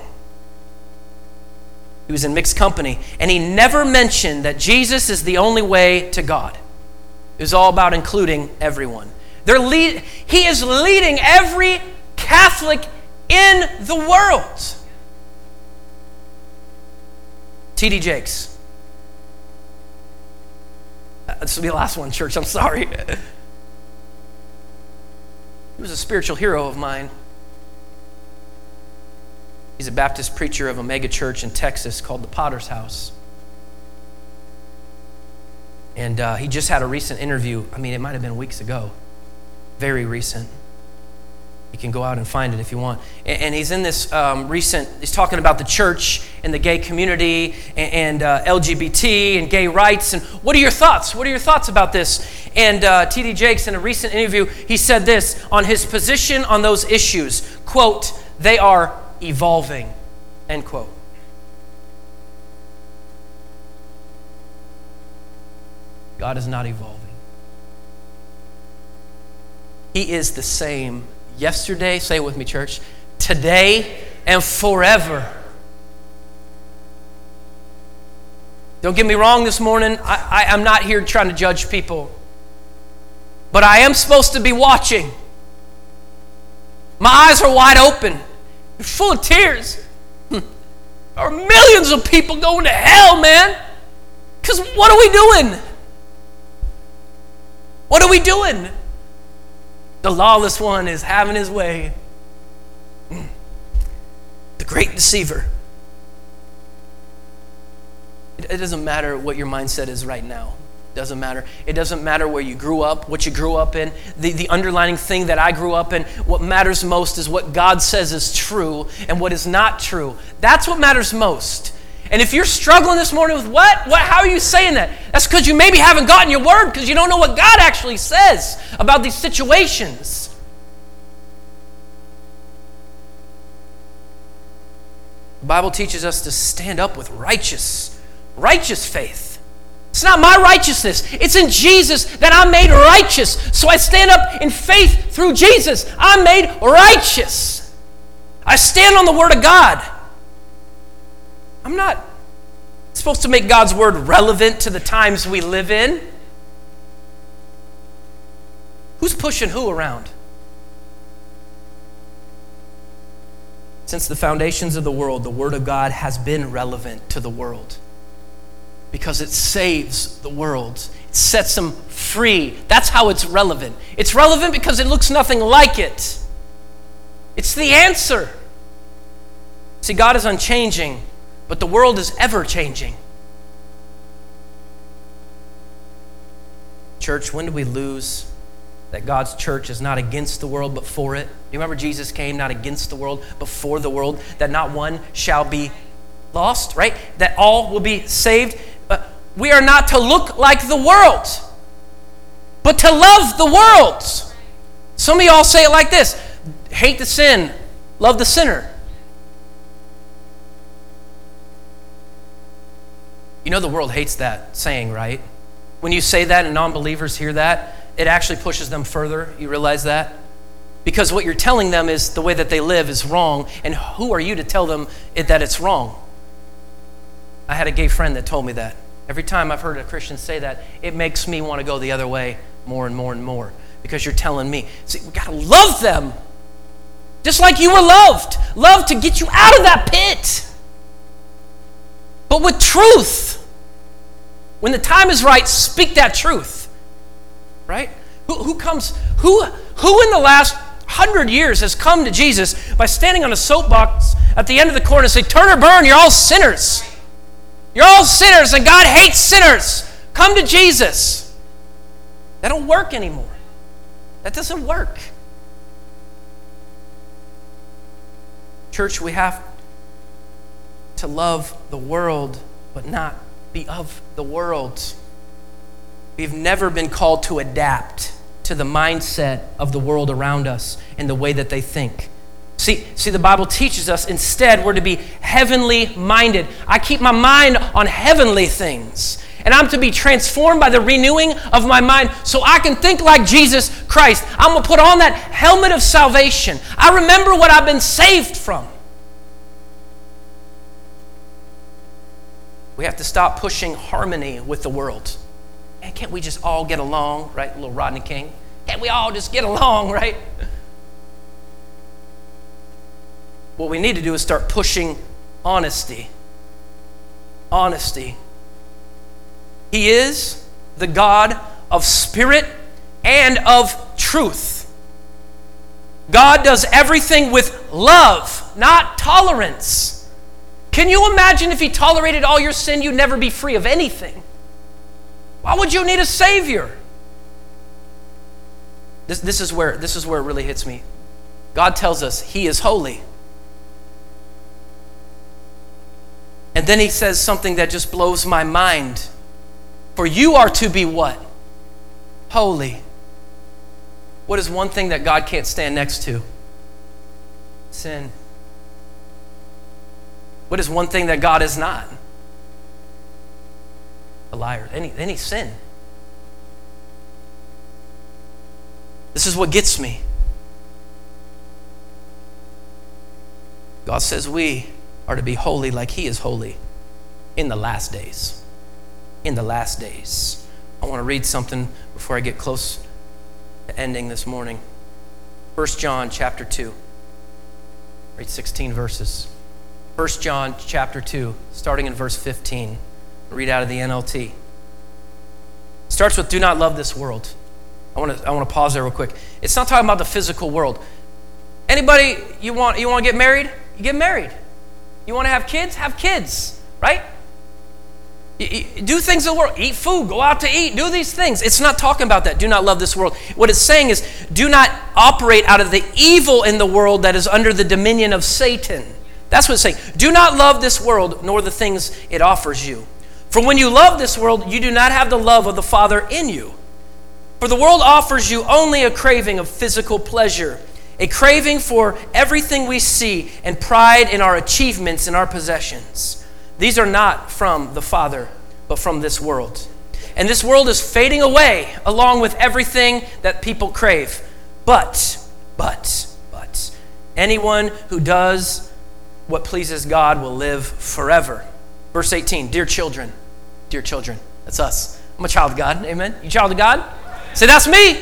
he was in mixed company, and he never mentioned that Jesus is the only way to God. It was all about including everyone. He is leading every Catholic in the world. T.D. Jakes. This will be the last one, church. I'm sorry. He was a spiritual hero of mine. He's a Baptist preacher of a mega church in Texas called the Potter's House. And he just had a recent interview. I mean, it might have been weeks ago. Very recent. You can go out and find it if you want. And he's in this he's talking about the church and the gay community and LGBT and gay rights. And what are your thoughts? What are your thoughts about this? And T.D. Jakes, in a recent interview, he said this on his position on those issues. Quote, they are evolving, end quote. God is not evolving. He is the same yesterday, say it with me, church, today and forever. Don't get me wrong this morning. I'm not here trying to judge people. but I am supposed to be watching. My eyes are wide open, full of tears. There are millions of people going to hell, man. Because what are we doing? What are we doing? The lawless one is having his way. The great deceiver. It doesn't matter what your mindset is right now. It doesn't matter. It doesn't matter where you grew up, what you grew up in. The underlying thing that I grew up in, what matters most is what God says is true and what is not true. That's what matters most. And if you're struggling this morning with how are you saying that? That's because you maybe haven't gotten your word, because you don't know what God actually says about these situations. The Bible teaches us to stand up with righteous faith. It's not my righteousness. It's in Jesus that I'm made righteous. So I stand up in faith through Jesus. I'm made righteous. I stand on the Word of God. I'm not supposed to make God's Word relevant to the times we live in. Who's pushing who around? Since the foundations of the world, the Word of God has been relevant to the world because it saves the world. It sets them free. That's how it's relevant. It's relevant because it looks nothing like it. It's the answer. See, God is unchanging, but the world is ever-changing. Church, when do we lose that God's church is not against the world, but for it? You remember Jesus came not against the world, but for the world, that not one shall be lost, right? That all will be saved. We are not to look like the world, but to love the world. Some of y'all say it like this: hate the sin, love the sinner. You know the world hates that saying, right? When you say that and non-believers hear that, it actually pushes them further. You realize that? Because what you're telling them is the way that they live is wrong, and who are you to tell them that it's wrong? I had a gay friend that told me that. Every time I've heard a Christian say that, it makes me want to go the other way more and more and more, because you're telling me. See, we got to love them just like you were loved. Love to get you out of that pit. But with truth. When the time is right, speak that truth. Right? Who in the last 100 years has come to Jesus by standing on a soapbox at the end of the court and say, turn or burn, you're all sinners. You're all sinners and God hates sinners. Come to Jesus. That don't work anymore. That doesn't work. Church, we have to love the world, but not be of the world. We've never been called to adapt to the mindset of the world around us and the way that they think. See, the Bible teaches us instead we're to be heavenly minded. I keep my mind on heavenly things. And I'm to be transformed by the renewing of my mind so I can think like Jesus Christ. I'm going to put on that helmet of salvation. I remember what I've been saved from. We have to stop pushing harmony with the world. Man, can't we just all get along, right? Little Rodney King. Can't we all just get along, right? What we need to do is start pushing honesty. Honesty. He is the God of spirit and of truth. God does everything with love, not tolerance. Can you imagine if he tolerated all your sin, you'd never be free of anything? Why would you need a Savior? This is where it really hits me. God tells us he is holy. And then he says something that just blows my mind. For you are to be what? Holy. What is one thing that God can't stand next to? Sin. What is one thing that God is not? A liar. Any sin. This is what gets me. God says we are to be holy like he is holy in the last days. In the last days. I want to read something before I get close ending this morning. 1 John chapter 2. Read 16 verses. 1 John chapter 2, starting in verse 15. Read out of the NLT. It starts with, do not love this world. I want to pause there real quick. It's not talking about the physical world. Anybody, you want to get married? You get married. You want to have kids? Have kids, right? Do things in the world. Eat food. Go out to eat. Do these things. It's not talking about that. Do not love this world. What it's saying is, do not operate out of the evil in the world that is under the dominion of Satan. That's what it's saying. Do not love this world, nor the things it offers you. For when you love this world, you do not have the love of the Father in you. For the world offers you only a craving of physical pleasure, a craving for everything we see, and pride in our achievements and our possessions. These are not from the Father, but from this world. And this world is fading away along with everything that people crave. But, anyone who does what pleases God will live forever. Verse 18, dear children, that's us. I'm a child of God, amen? You a child of God? Say, that's me.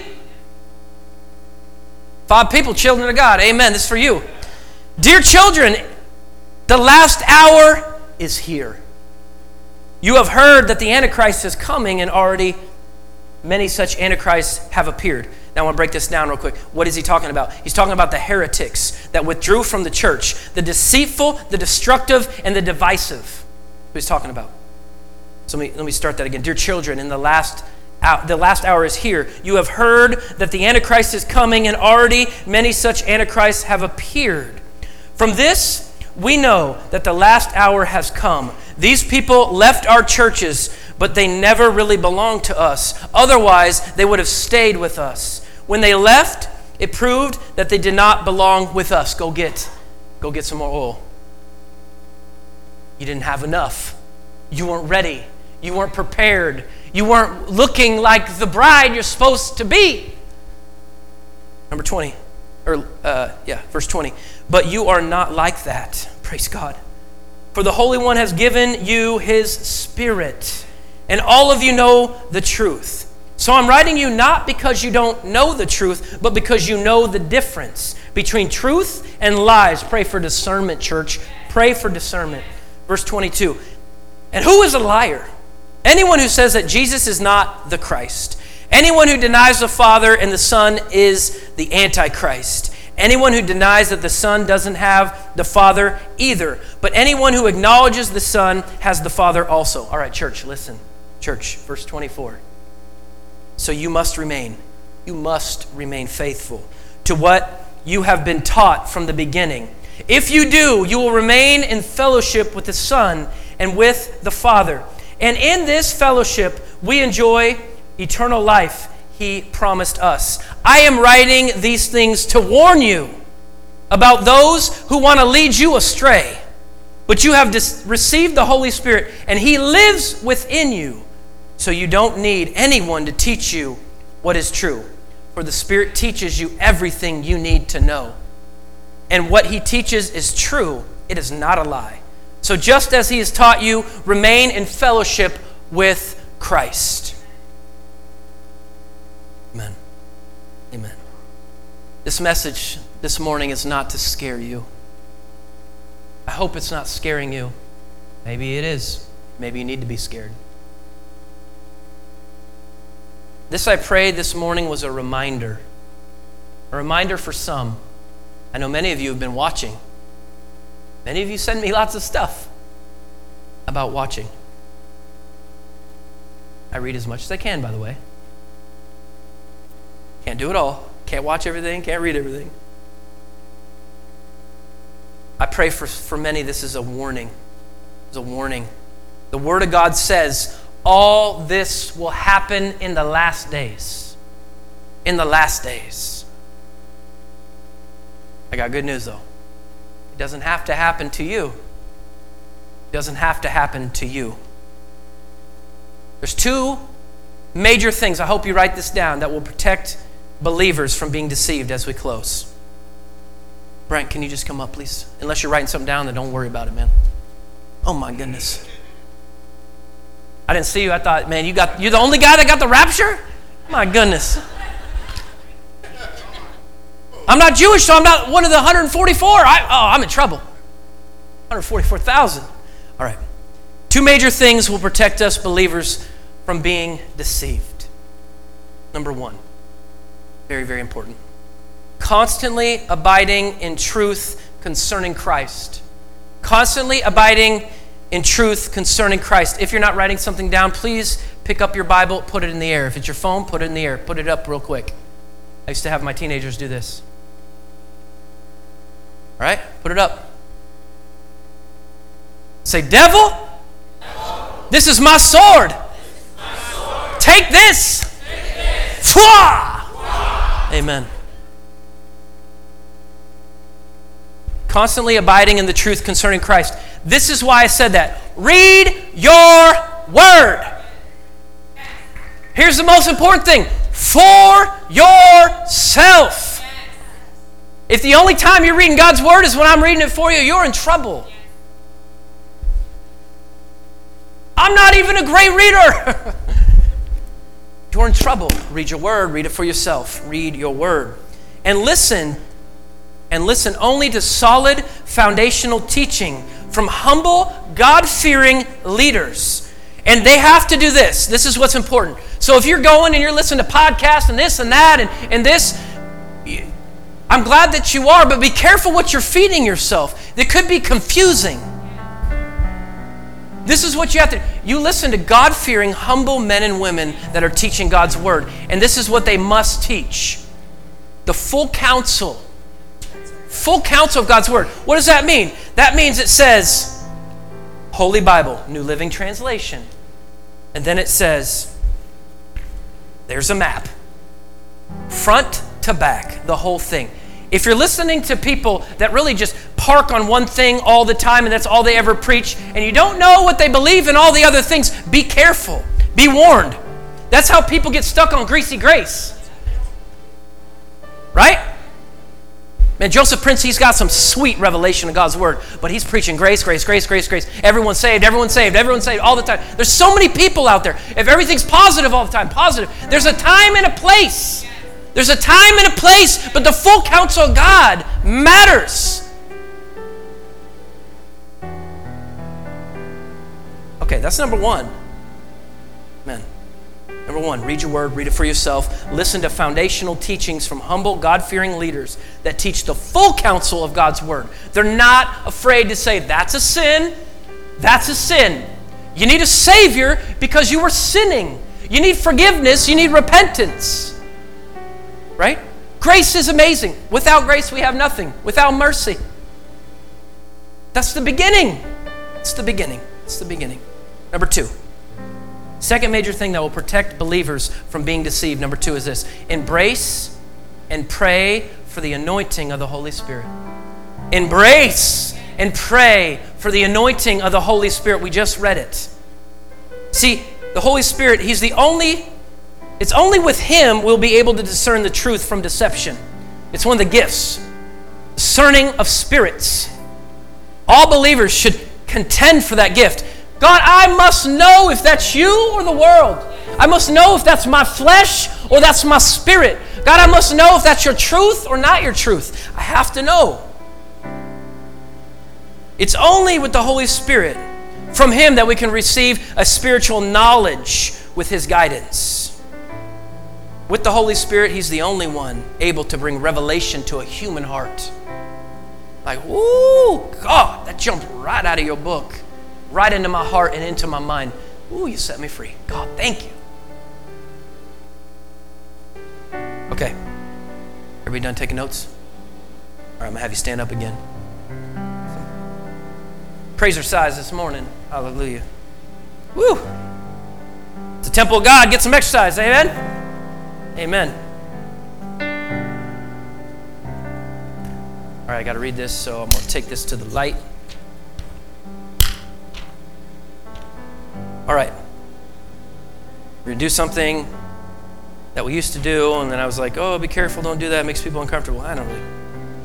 5 people, children of God, amen, this is for you. Dear children, the last hour is here. You have heard that the Antichrist is coming, and already many such Antichrists have appeared. Now I want to break this down real quick. What is he talking about? He's talking about the heretics that withdrew from the church, the deceitful, the destructive, and the divisive. Who he's talking about. So let me start that again. Dear children, in the last hour is here. You have heard that the Antichrist is coming, and already many such Antichrists have appeared. From this, we know that the last hour has come. These people left our churches, but they never really belonged to us. Otherwise, they would have stayed with us. When they left, it proved that they did not belong with us. Go get some more oil. You didn't have enough. You weren't ready. You weren't prepared. You weren't looking like the bride you're supposed to be. Number 20, verse 20. But you are not like that. Praise God. For the Holy One has given you His Spirit, and all of you know the truth. So I'm writing you not because you don't know the truth, but because you know the difference between truth and lies. Pray for discernment, church. Pray for discernment. Verse 22. And who is a liar? Anyone who says that Jesus is not the Christ. Anyone who denies the Father and the Son is the Antichrist. Anyone who denies that the Son doesn't have the Father either. But anyone who acknowledges the Son has the Father also. All right, church, listen. Church, verse 24. So you must remain faithful to what you have been taught from the beginning. If you do, you will remain in fellowship with the Son and with the Father. And in this fellowship, we enjoy eternal life He promised us. I am writing these things to warn you about those who want to lead you astray. But you have received the Holy Spirit, and He lives within you. So you don't need anyone to teach you what is true. For the Spirit teaches you everything you need to know. And what He teaches is true. It is not a lie. So just as He has taught you, remain in fellowship with Christ. Amen. Amen. This message this morning is not to scare you. I hope it's not scaring you. Maybe it is. Maybe you need to be scared. This, I pray, this morning was a reminder. A reminder for some. I know many of you have been watching. Many of you send me lots of stuff about watching. I read as much as I can, by the way. Can't do it all. Can't watch everything. Can't read everything. I pray for many this is a warning. It's a warning. The Word of God says all this will happen in the last days. In the last days. I got good news though. It doesn't have to happen to you. It doesn't have to happen to you. There's 2 major things, I hope you write this down, that will protect believers from being deceived as we close. Brent, can you just come up, please? Unless you're writing something down, then don't worry about it, man. Oh my goodness. I didn't see you. I thought, man, you're the only guy that got the rapture? My goodness. I'm not Jewish, so I'm not one of the 144. I'm in trouble. 144,000. All right. 2 major things will protect us believers from being deceived. Number 1, very, very important. Constantly abiding in truth concerning Christ. Constantly abiding in truth concerning Christ. If you're not writing something down, please pick up your Bible, put it in the air. If it's your phone, put it in the air. Put it up real quick. I used to have my teenagers do this. All right, put it up. Say, devil, this is my sword. Take this. Amen. Constantly abiding in the truth concerning Christ. This is why I said that. Read your word. Here's the most important thing. For yourself. If the only time you're reading God's word is when I'm reading it for you, you're in trouble. I'm not even a great reader. You're in trouble. Read your word. Read it for yourself. Read your word. And listen only to solid foundational teaching from humble, God-fearing leaders. And they have to do this. This is what's important. So if you're going and you're listening to podcasts and this and that and this, I'm glad that you are, but be careful what you're feeding yourself. It could be confusing. This is what you have to do. You listen to God-fearing, humble men and women that are teaching God's word. And this is what they must teach. The full counsel. Full counsel of God's word. What does that mean? That means it says, Holy Bible, New Living Translation. And then it says, there's a map. Front to back, the whole thing. If you're listening to people that really just park on one thing all the time and that's all they ever preach, and you don't know what they believe in all the other things, be careful. Be warned. That's how people get stuck on greasy grace. Right? Man, Joseph Prince, he's got some sweet revelation of God's word, but he's preaching grace, grace, grace, grace, grace. Everyone's saved, everyone's saved, everyone's saved all the time. There's so many people out there. If everything's positive all the time, positive, there's a time and a place. There's a time and a place, but the full counsel of God matters. Okay, that's number 1. Man. Number 1, read your word, read it for yourself. Listen to foundational teachings from humble, God-fearing leaders that teach the full counsel of God's word. They're not afraid to say, that's a sin, that's a sin. You need a Savior because you were sinning. You need forgiveness, you need repentance. Right? Grace is amazing. Without grace, we have nothing. Without mercy. That's the beginning. It's the beginning. It's the beginning. Number 2. Second major thing that will protect believers from being deceived, number 2, is this. Embrace and pray for the anointing of the Holy Spirit. Embrace and pray for the anointing of the Holy Spirit. We just read it. See, the Holy Spirit, it's only with Him we'll be able to discern the truth from deception. It's one of the gifts. Discerning of spirits. All believers should contend for that gift. God, I must know if that's you or the world. I must know if that's my flesh or that's my spirit. God, I must know if that's your truth or not your truth. I have to know. It's only with the Holy Spirit, from Him, that we can receive a spiritual knowledge with His guidance. With the Holy Spirit, He's the only one able to bring revelation to a human heart. Like, ooh, God, that jumped right out of your book. Right into my heart and into my mind. Ooh, you set me free. God, thank you. Okay. Everybody done taking notes? All right, I'm going to have you stand up again. Praise exercise this morning. Hallelujah. Woo. It's a temple of God. Get some exercise. Amen? Amen. All right, I got to read this, so I'm going to take this to the light. All right, we're going to do something that we used to do, and then I was like, oh, be careful, don't do that, it makes people uncomfortable. I don't really.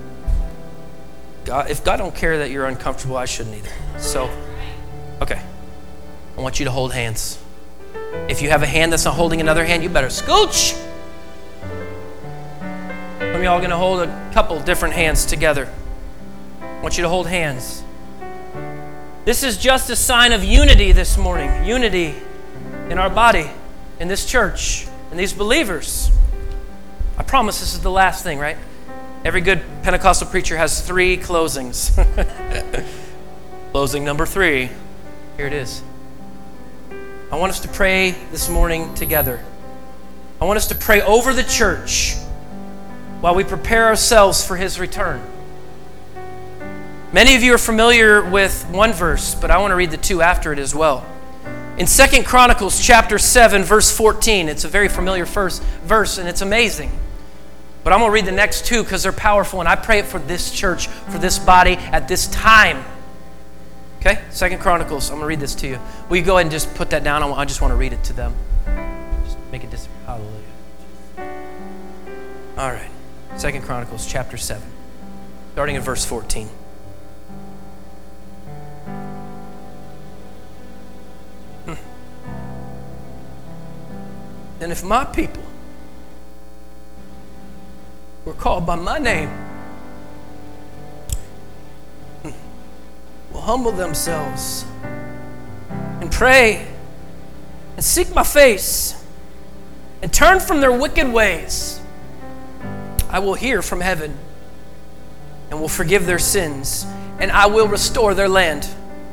If God don't care that you're uncomfortable, I shouldn't either. So, okay, I want you to hold hands. If you have a hand that's not holding another hand, you better scooch. Some of y'all are going to hold a couple different hands together. I want you to hold hands. This is just a sign of unity this morning. Unity in our body, in this church, in these believers. I promise this is the last thing, right? Every good Pentecostal preacher has 3 closings. Closing number 3. Here it is. I want us to pray this morning together. I want us to pray over the church while we prepare ourselves for His return. Many of you are familiar with one verse, but I want to read the 2 after it as well. In 2 Chronicles chapter 7, verse 14, it's a very familiar verse, and it's amazing. But I'm going to read the next 2 because they're powerful, and I pray it for this church, for this body at this time. Okay? 2 Chronicles, I'm going to read this to you. Will you go ahead and just put that down? I just want to read it to them. Just make it disappear. Hallelujah. All right. 2 Chronicles chapter 7, starting at verse 14. And if my people were called by my name, will humble themselves and pray and seek my face and turn from their wicked ways, I will hear from heaven and will forgive their sins, and I will restore their land.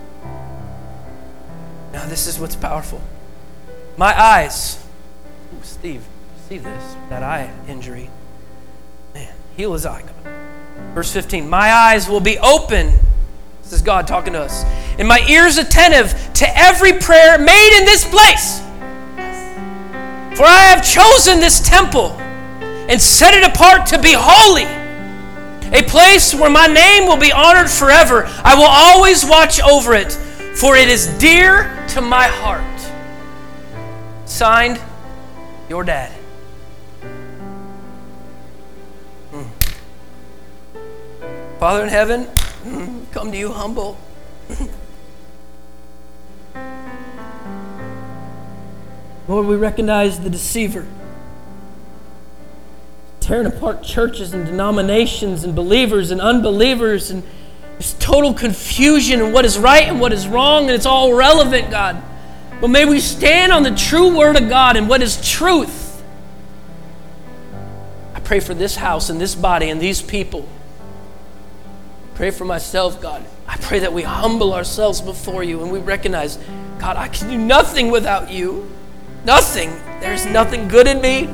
Now this is what's powerful. My eyes, Steve, see this, that eye injury. Man, heal his eye, God. Verse 15, my eyes will be open. This is God talking to us. And my ears attentive to every prayer made in this place. For I have chosen this temple and set it apart to be holy, a place where my name will be honored forever. I will always watch over it, for it is dear to my heart. Signed, your dad. Father in heaven, come to you humble. Lord, we recognize the deceiver, tearing apart churches and denominations and believers and unbelievers, and there's total confusion in what is right and what is wrong, and it's all relevant, God. But may we stand on the true word of God and what is truth. I pray for this house and this body and these people. Pray for myself, God. I pray that we humble ourselves before you and we recognize, God, I can do nothing without you. Nothing. There's nothing good in me.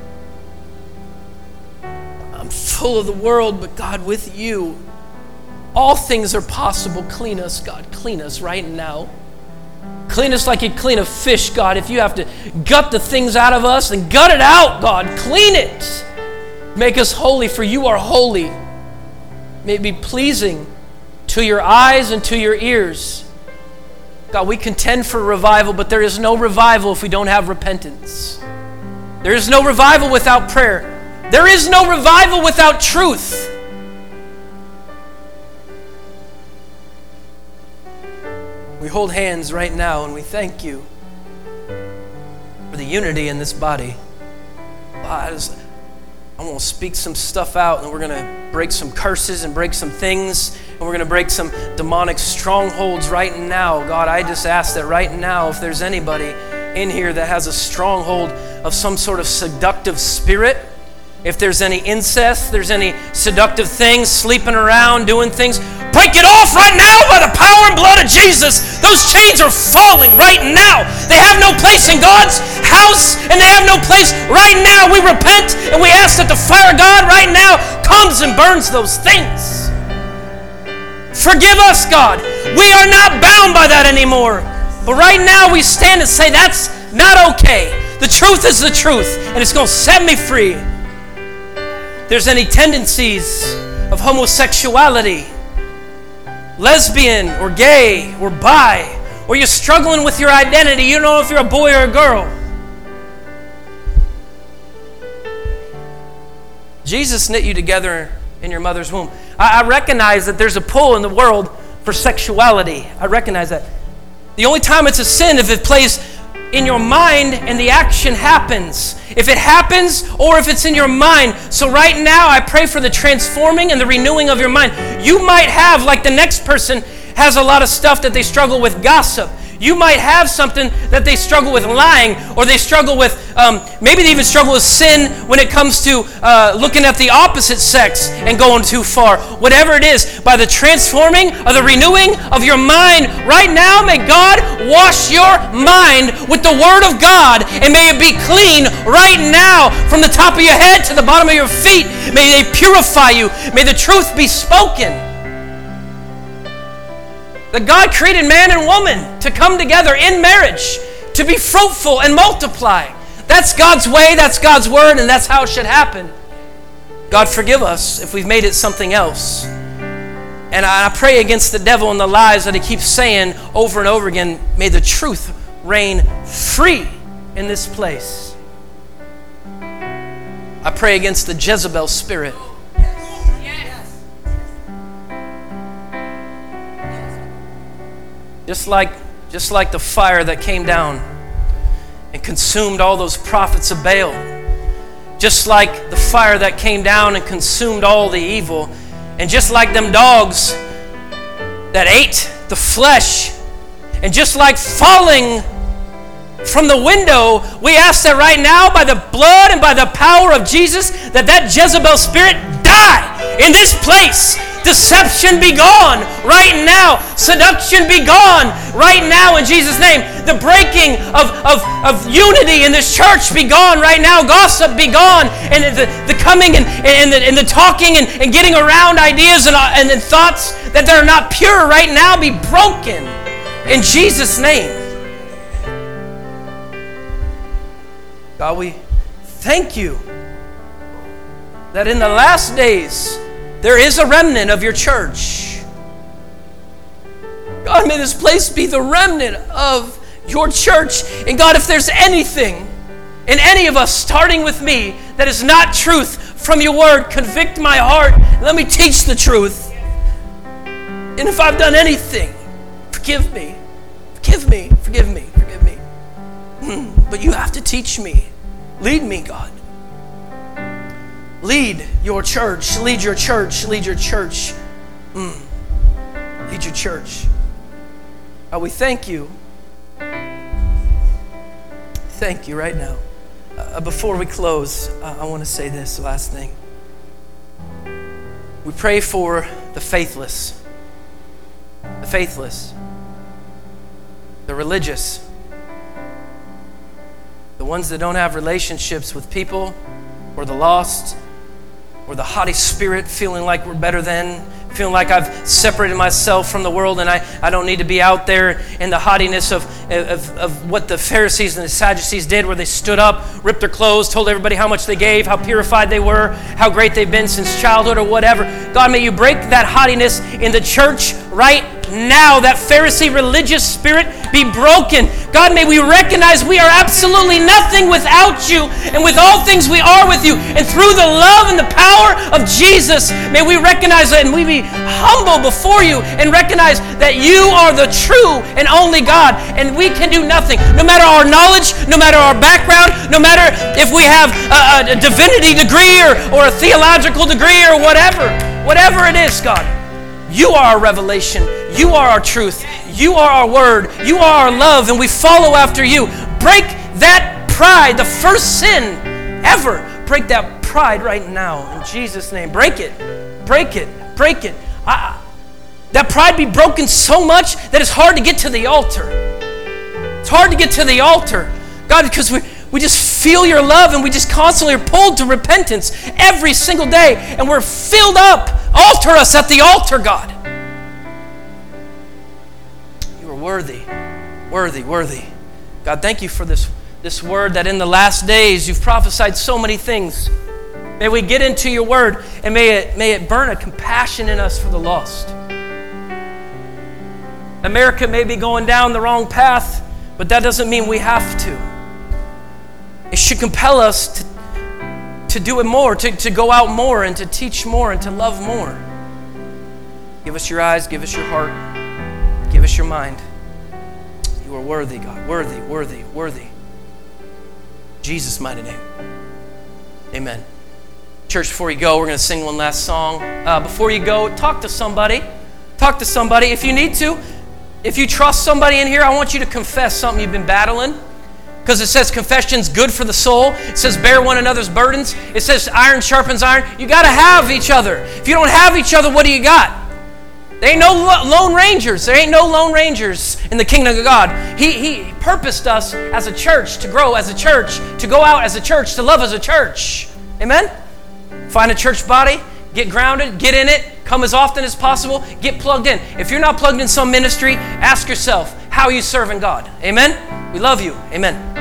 I'm full of the world, but God, with you, all things are possible. Clean us, God. Clean us right now. Clean us like you clean a fish, God. If you have to gut the things out of us, then gut it out, God. Clean it. Make us holy, for you are holy. May it be pleasing to your eyes and to your ears. God, we contend for revival, but there is no revival if we don't have repentance. There is no revival without prayer. There is no revival without truth. We hold hands right now and we thank you for the unity in this body. I'm going to speak some stuff out, and we're going to break some curses and break some things, and we're going to break some demonic strongholds right now. God, I just ask that right now, if there's anybody in here that has a stronghold of some sort of seductive spirit, if there's any incest, there's any seductive things, sleeping around, doing things, break it off right now by the power and blood of Jesus. Those chains are falling right now. They have no place in God's house, and they have no place right now. We repent and we ask that the fire of God right now comes and burns those things. Forgive us, God. We are not bound by that anymore. But right now we stand and say, that's not okay. The truth is the truth, and it's going to set me free. There's any tendencies of homosexuality, lesbian or gay or bi, or you're struggling with your identity, you don't know if you're a boy or a girl. Jesus knit you together in your mother's womb. I recognize that there's a pull in the world for sexuality. I recognize that. The only time it's a sin if it plays in your mind and the action happens. If it happens or if it's in your mind. So right now I pray for the transforming and the renewing of your mind. You might have, like the next person has a lot of stuff that they struggle with, gossip. You might have something that they struggle with, lying, or they struggle with, maybe they even struggle with sin when it comes to looking at the opposite sex and going too far. Whatever it is, by the transforming or the renewing of your mind, right now, may God wash your mind with the Word of God, and may it be clean right now from the top of your head to the bottom of your feet. May they purify you. May the truth be spoken. That God created man and woman to come together in marriage, to be fruitful and multiply. That's God's way, that's God's word, and that's how it should happen. God, forgive us if we've made it something else. And I pray against the devil and the lies that he keeps saying over and over again. May the truth reign free in this place. I pray against the Jezebel spirit. Just like the fire that came down and consumed all those prophets of Baal. Just like the fire that came down and consumed all the evil. And just like them dogs that ate the flesh. And just like falling from the window, we ask that right now, by the blood and by the power of Jesus, that Jezebel spirit die in this place. Deception be gone right now. Seduction be gone right now in Jesus' name. The breaking of unity in this church be gone right now. Gossip be gone. And the coming and the talking and getting around ideas and thoughts that are not pure right now be broken in Jesus' name. God, we thank you that in the last days there is a remnant of your church. God, may this place be the remnant of your church. And God, if there's anything in any of us, starting with me, that is not truth from your word, convict my heart. Let me teach the truth. And if I've done anything, forgive me. Forgive me. Forgive me. Forgive me. But you have to teach me. Lead me, God. Lead your church. Lead your church. Lead your church. Lead your church. God, we thank you. Thank you right now. Before we close, I want to say this last thing. We pray for the faithless. The faithless. The religious. The ones that don't have relationships with people, or the lost, or the haughty spirit, feeling like we're better than, feeling like I've separated myself from the world and I don't need to be out there in the haughtiness of what the Pharisees and the Sadducees did, where they stood up, ripped their clothes, told everybody how much they gave, how purified they were, how great they've been since childhood or whatever. God, may you break that haughtiness in the church right now. That Pharisee religious spirit be broken. God, may we recognize we are absolutely nothing without you, and with all things we are with you. And through the love and the power of Jesus, may we recognize that, and we be humble before you and recognize that you are the true and only God, and we can do nothing. No matter our knowledge, no matter our background, no matter if we have a divinity degree or a theological degree or whatever it is, God. You are our revelation. You are our truth. You are our word. You are our love, and we follow after you. Break that pride, the first sin ever. Break that pride right now in Jesus' name. Break it. Break it. Break it. That pride be broken so much that it's hard to get to the altar. It's hard to get to the altar. God, because we just feel your love, and we just constantly are pulled to repentance every single day, and we're filled up. Alter us at the altar, God. You are worthy, worthy, worthy. God, thank you for this word that in the last days you've prophesied so many things. May we get into your word, and may it burn a compassion in us for the lost. America may be going down the wrong path, but that doesn't mean we have to. It should compel us to do it more, to go out more, and to teach more, and to love more. Give us your eyes, give us your heart, give us your mind. You are worthy, God. Worthy, worthy, worthy. Jesus' mighty name. Amen. Church, before you go, we're going to sing one last song. Before you go, talk to somebody. Talk to somebody if you need to. If you trust somebody in here, I want you to confess something you've been battling. Because it says confession's good for the soul. It says bear one another's burdens. It says iron sharpens iron. You got to have each other. If you don't have each other, what do you got? There ain't no lone rangers. There ain't no lone rangers in the kingdom of God. He purposed us as a church to grow as a church, to go out as a church, to love as a church. Amen? Find a church body, get grounded, get in it, come as often as possible, get plugged in. If you're not plugged in some ministry, ask yourself, how are you serving God? Amen? We love you. Amen.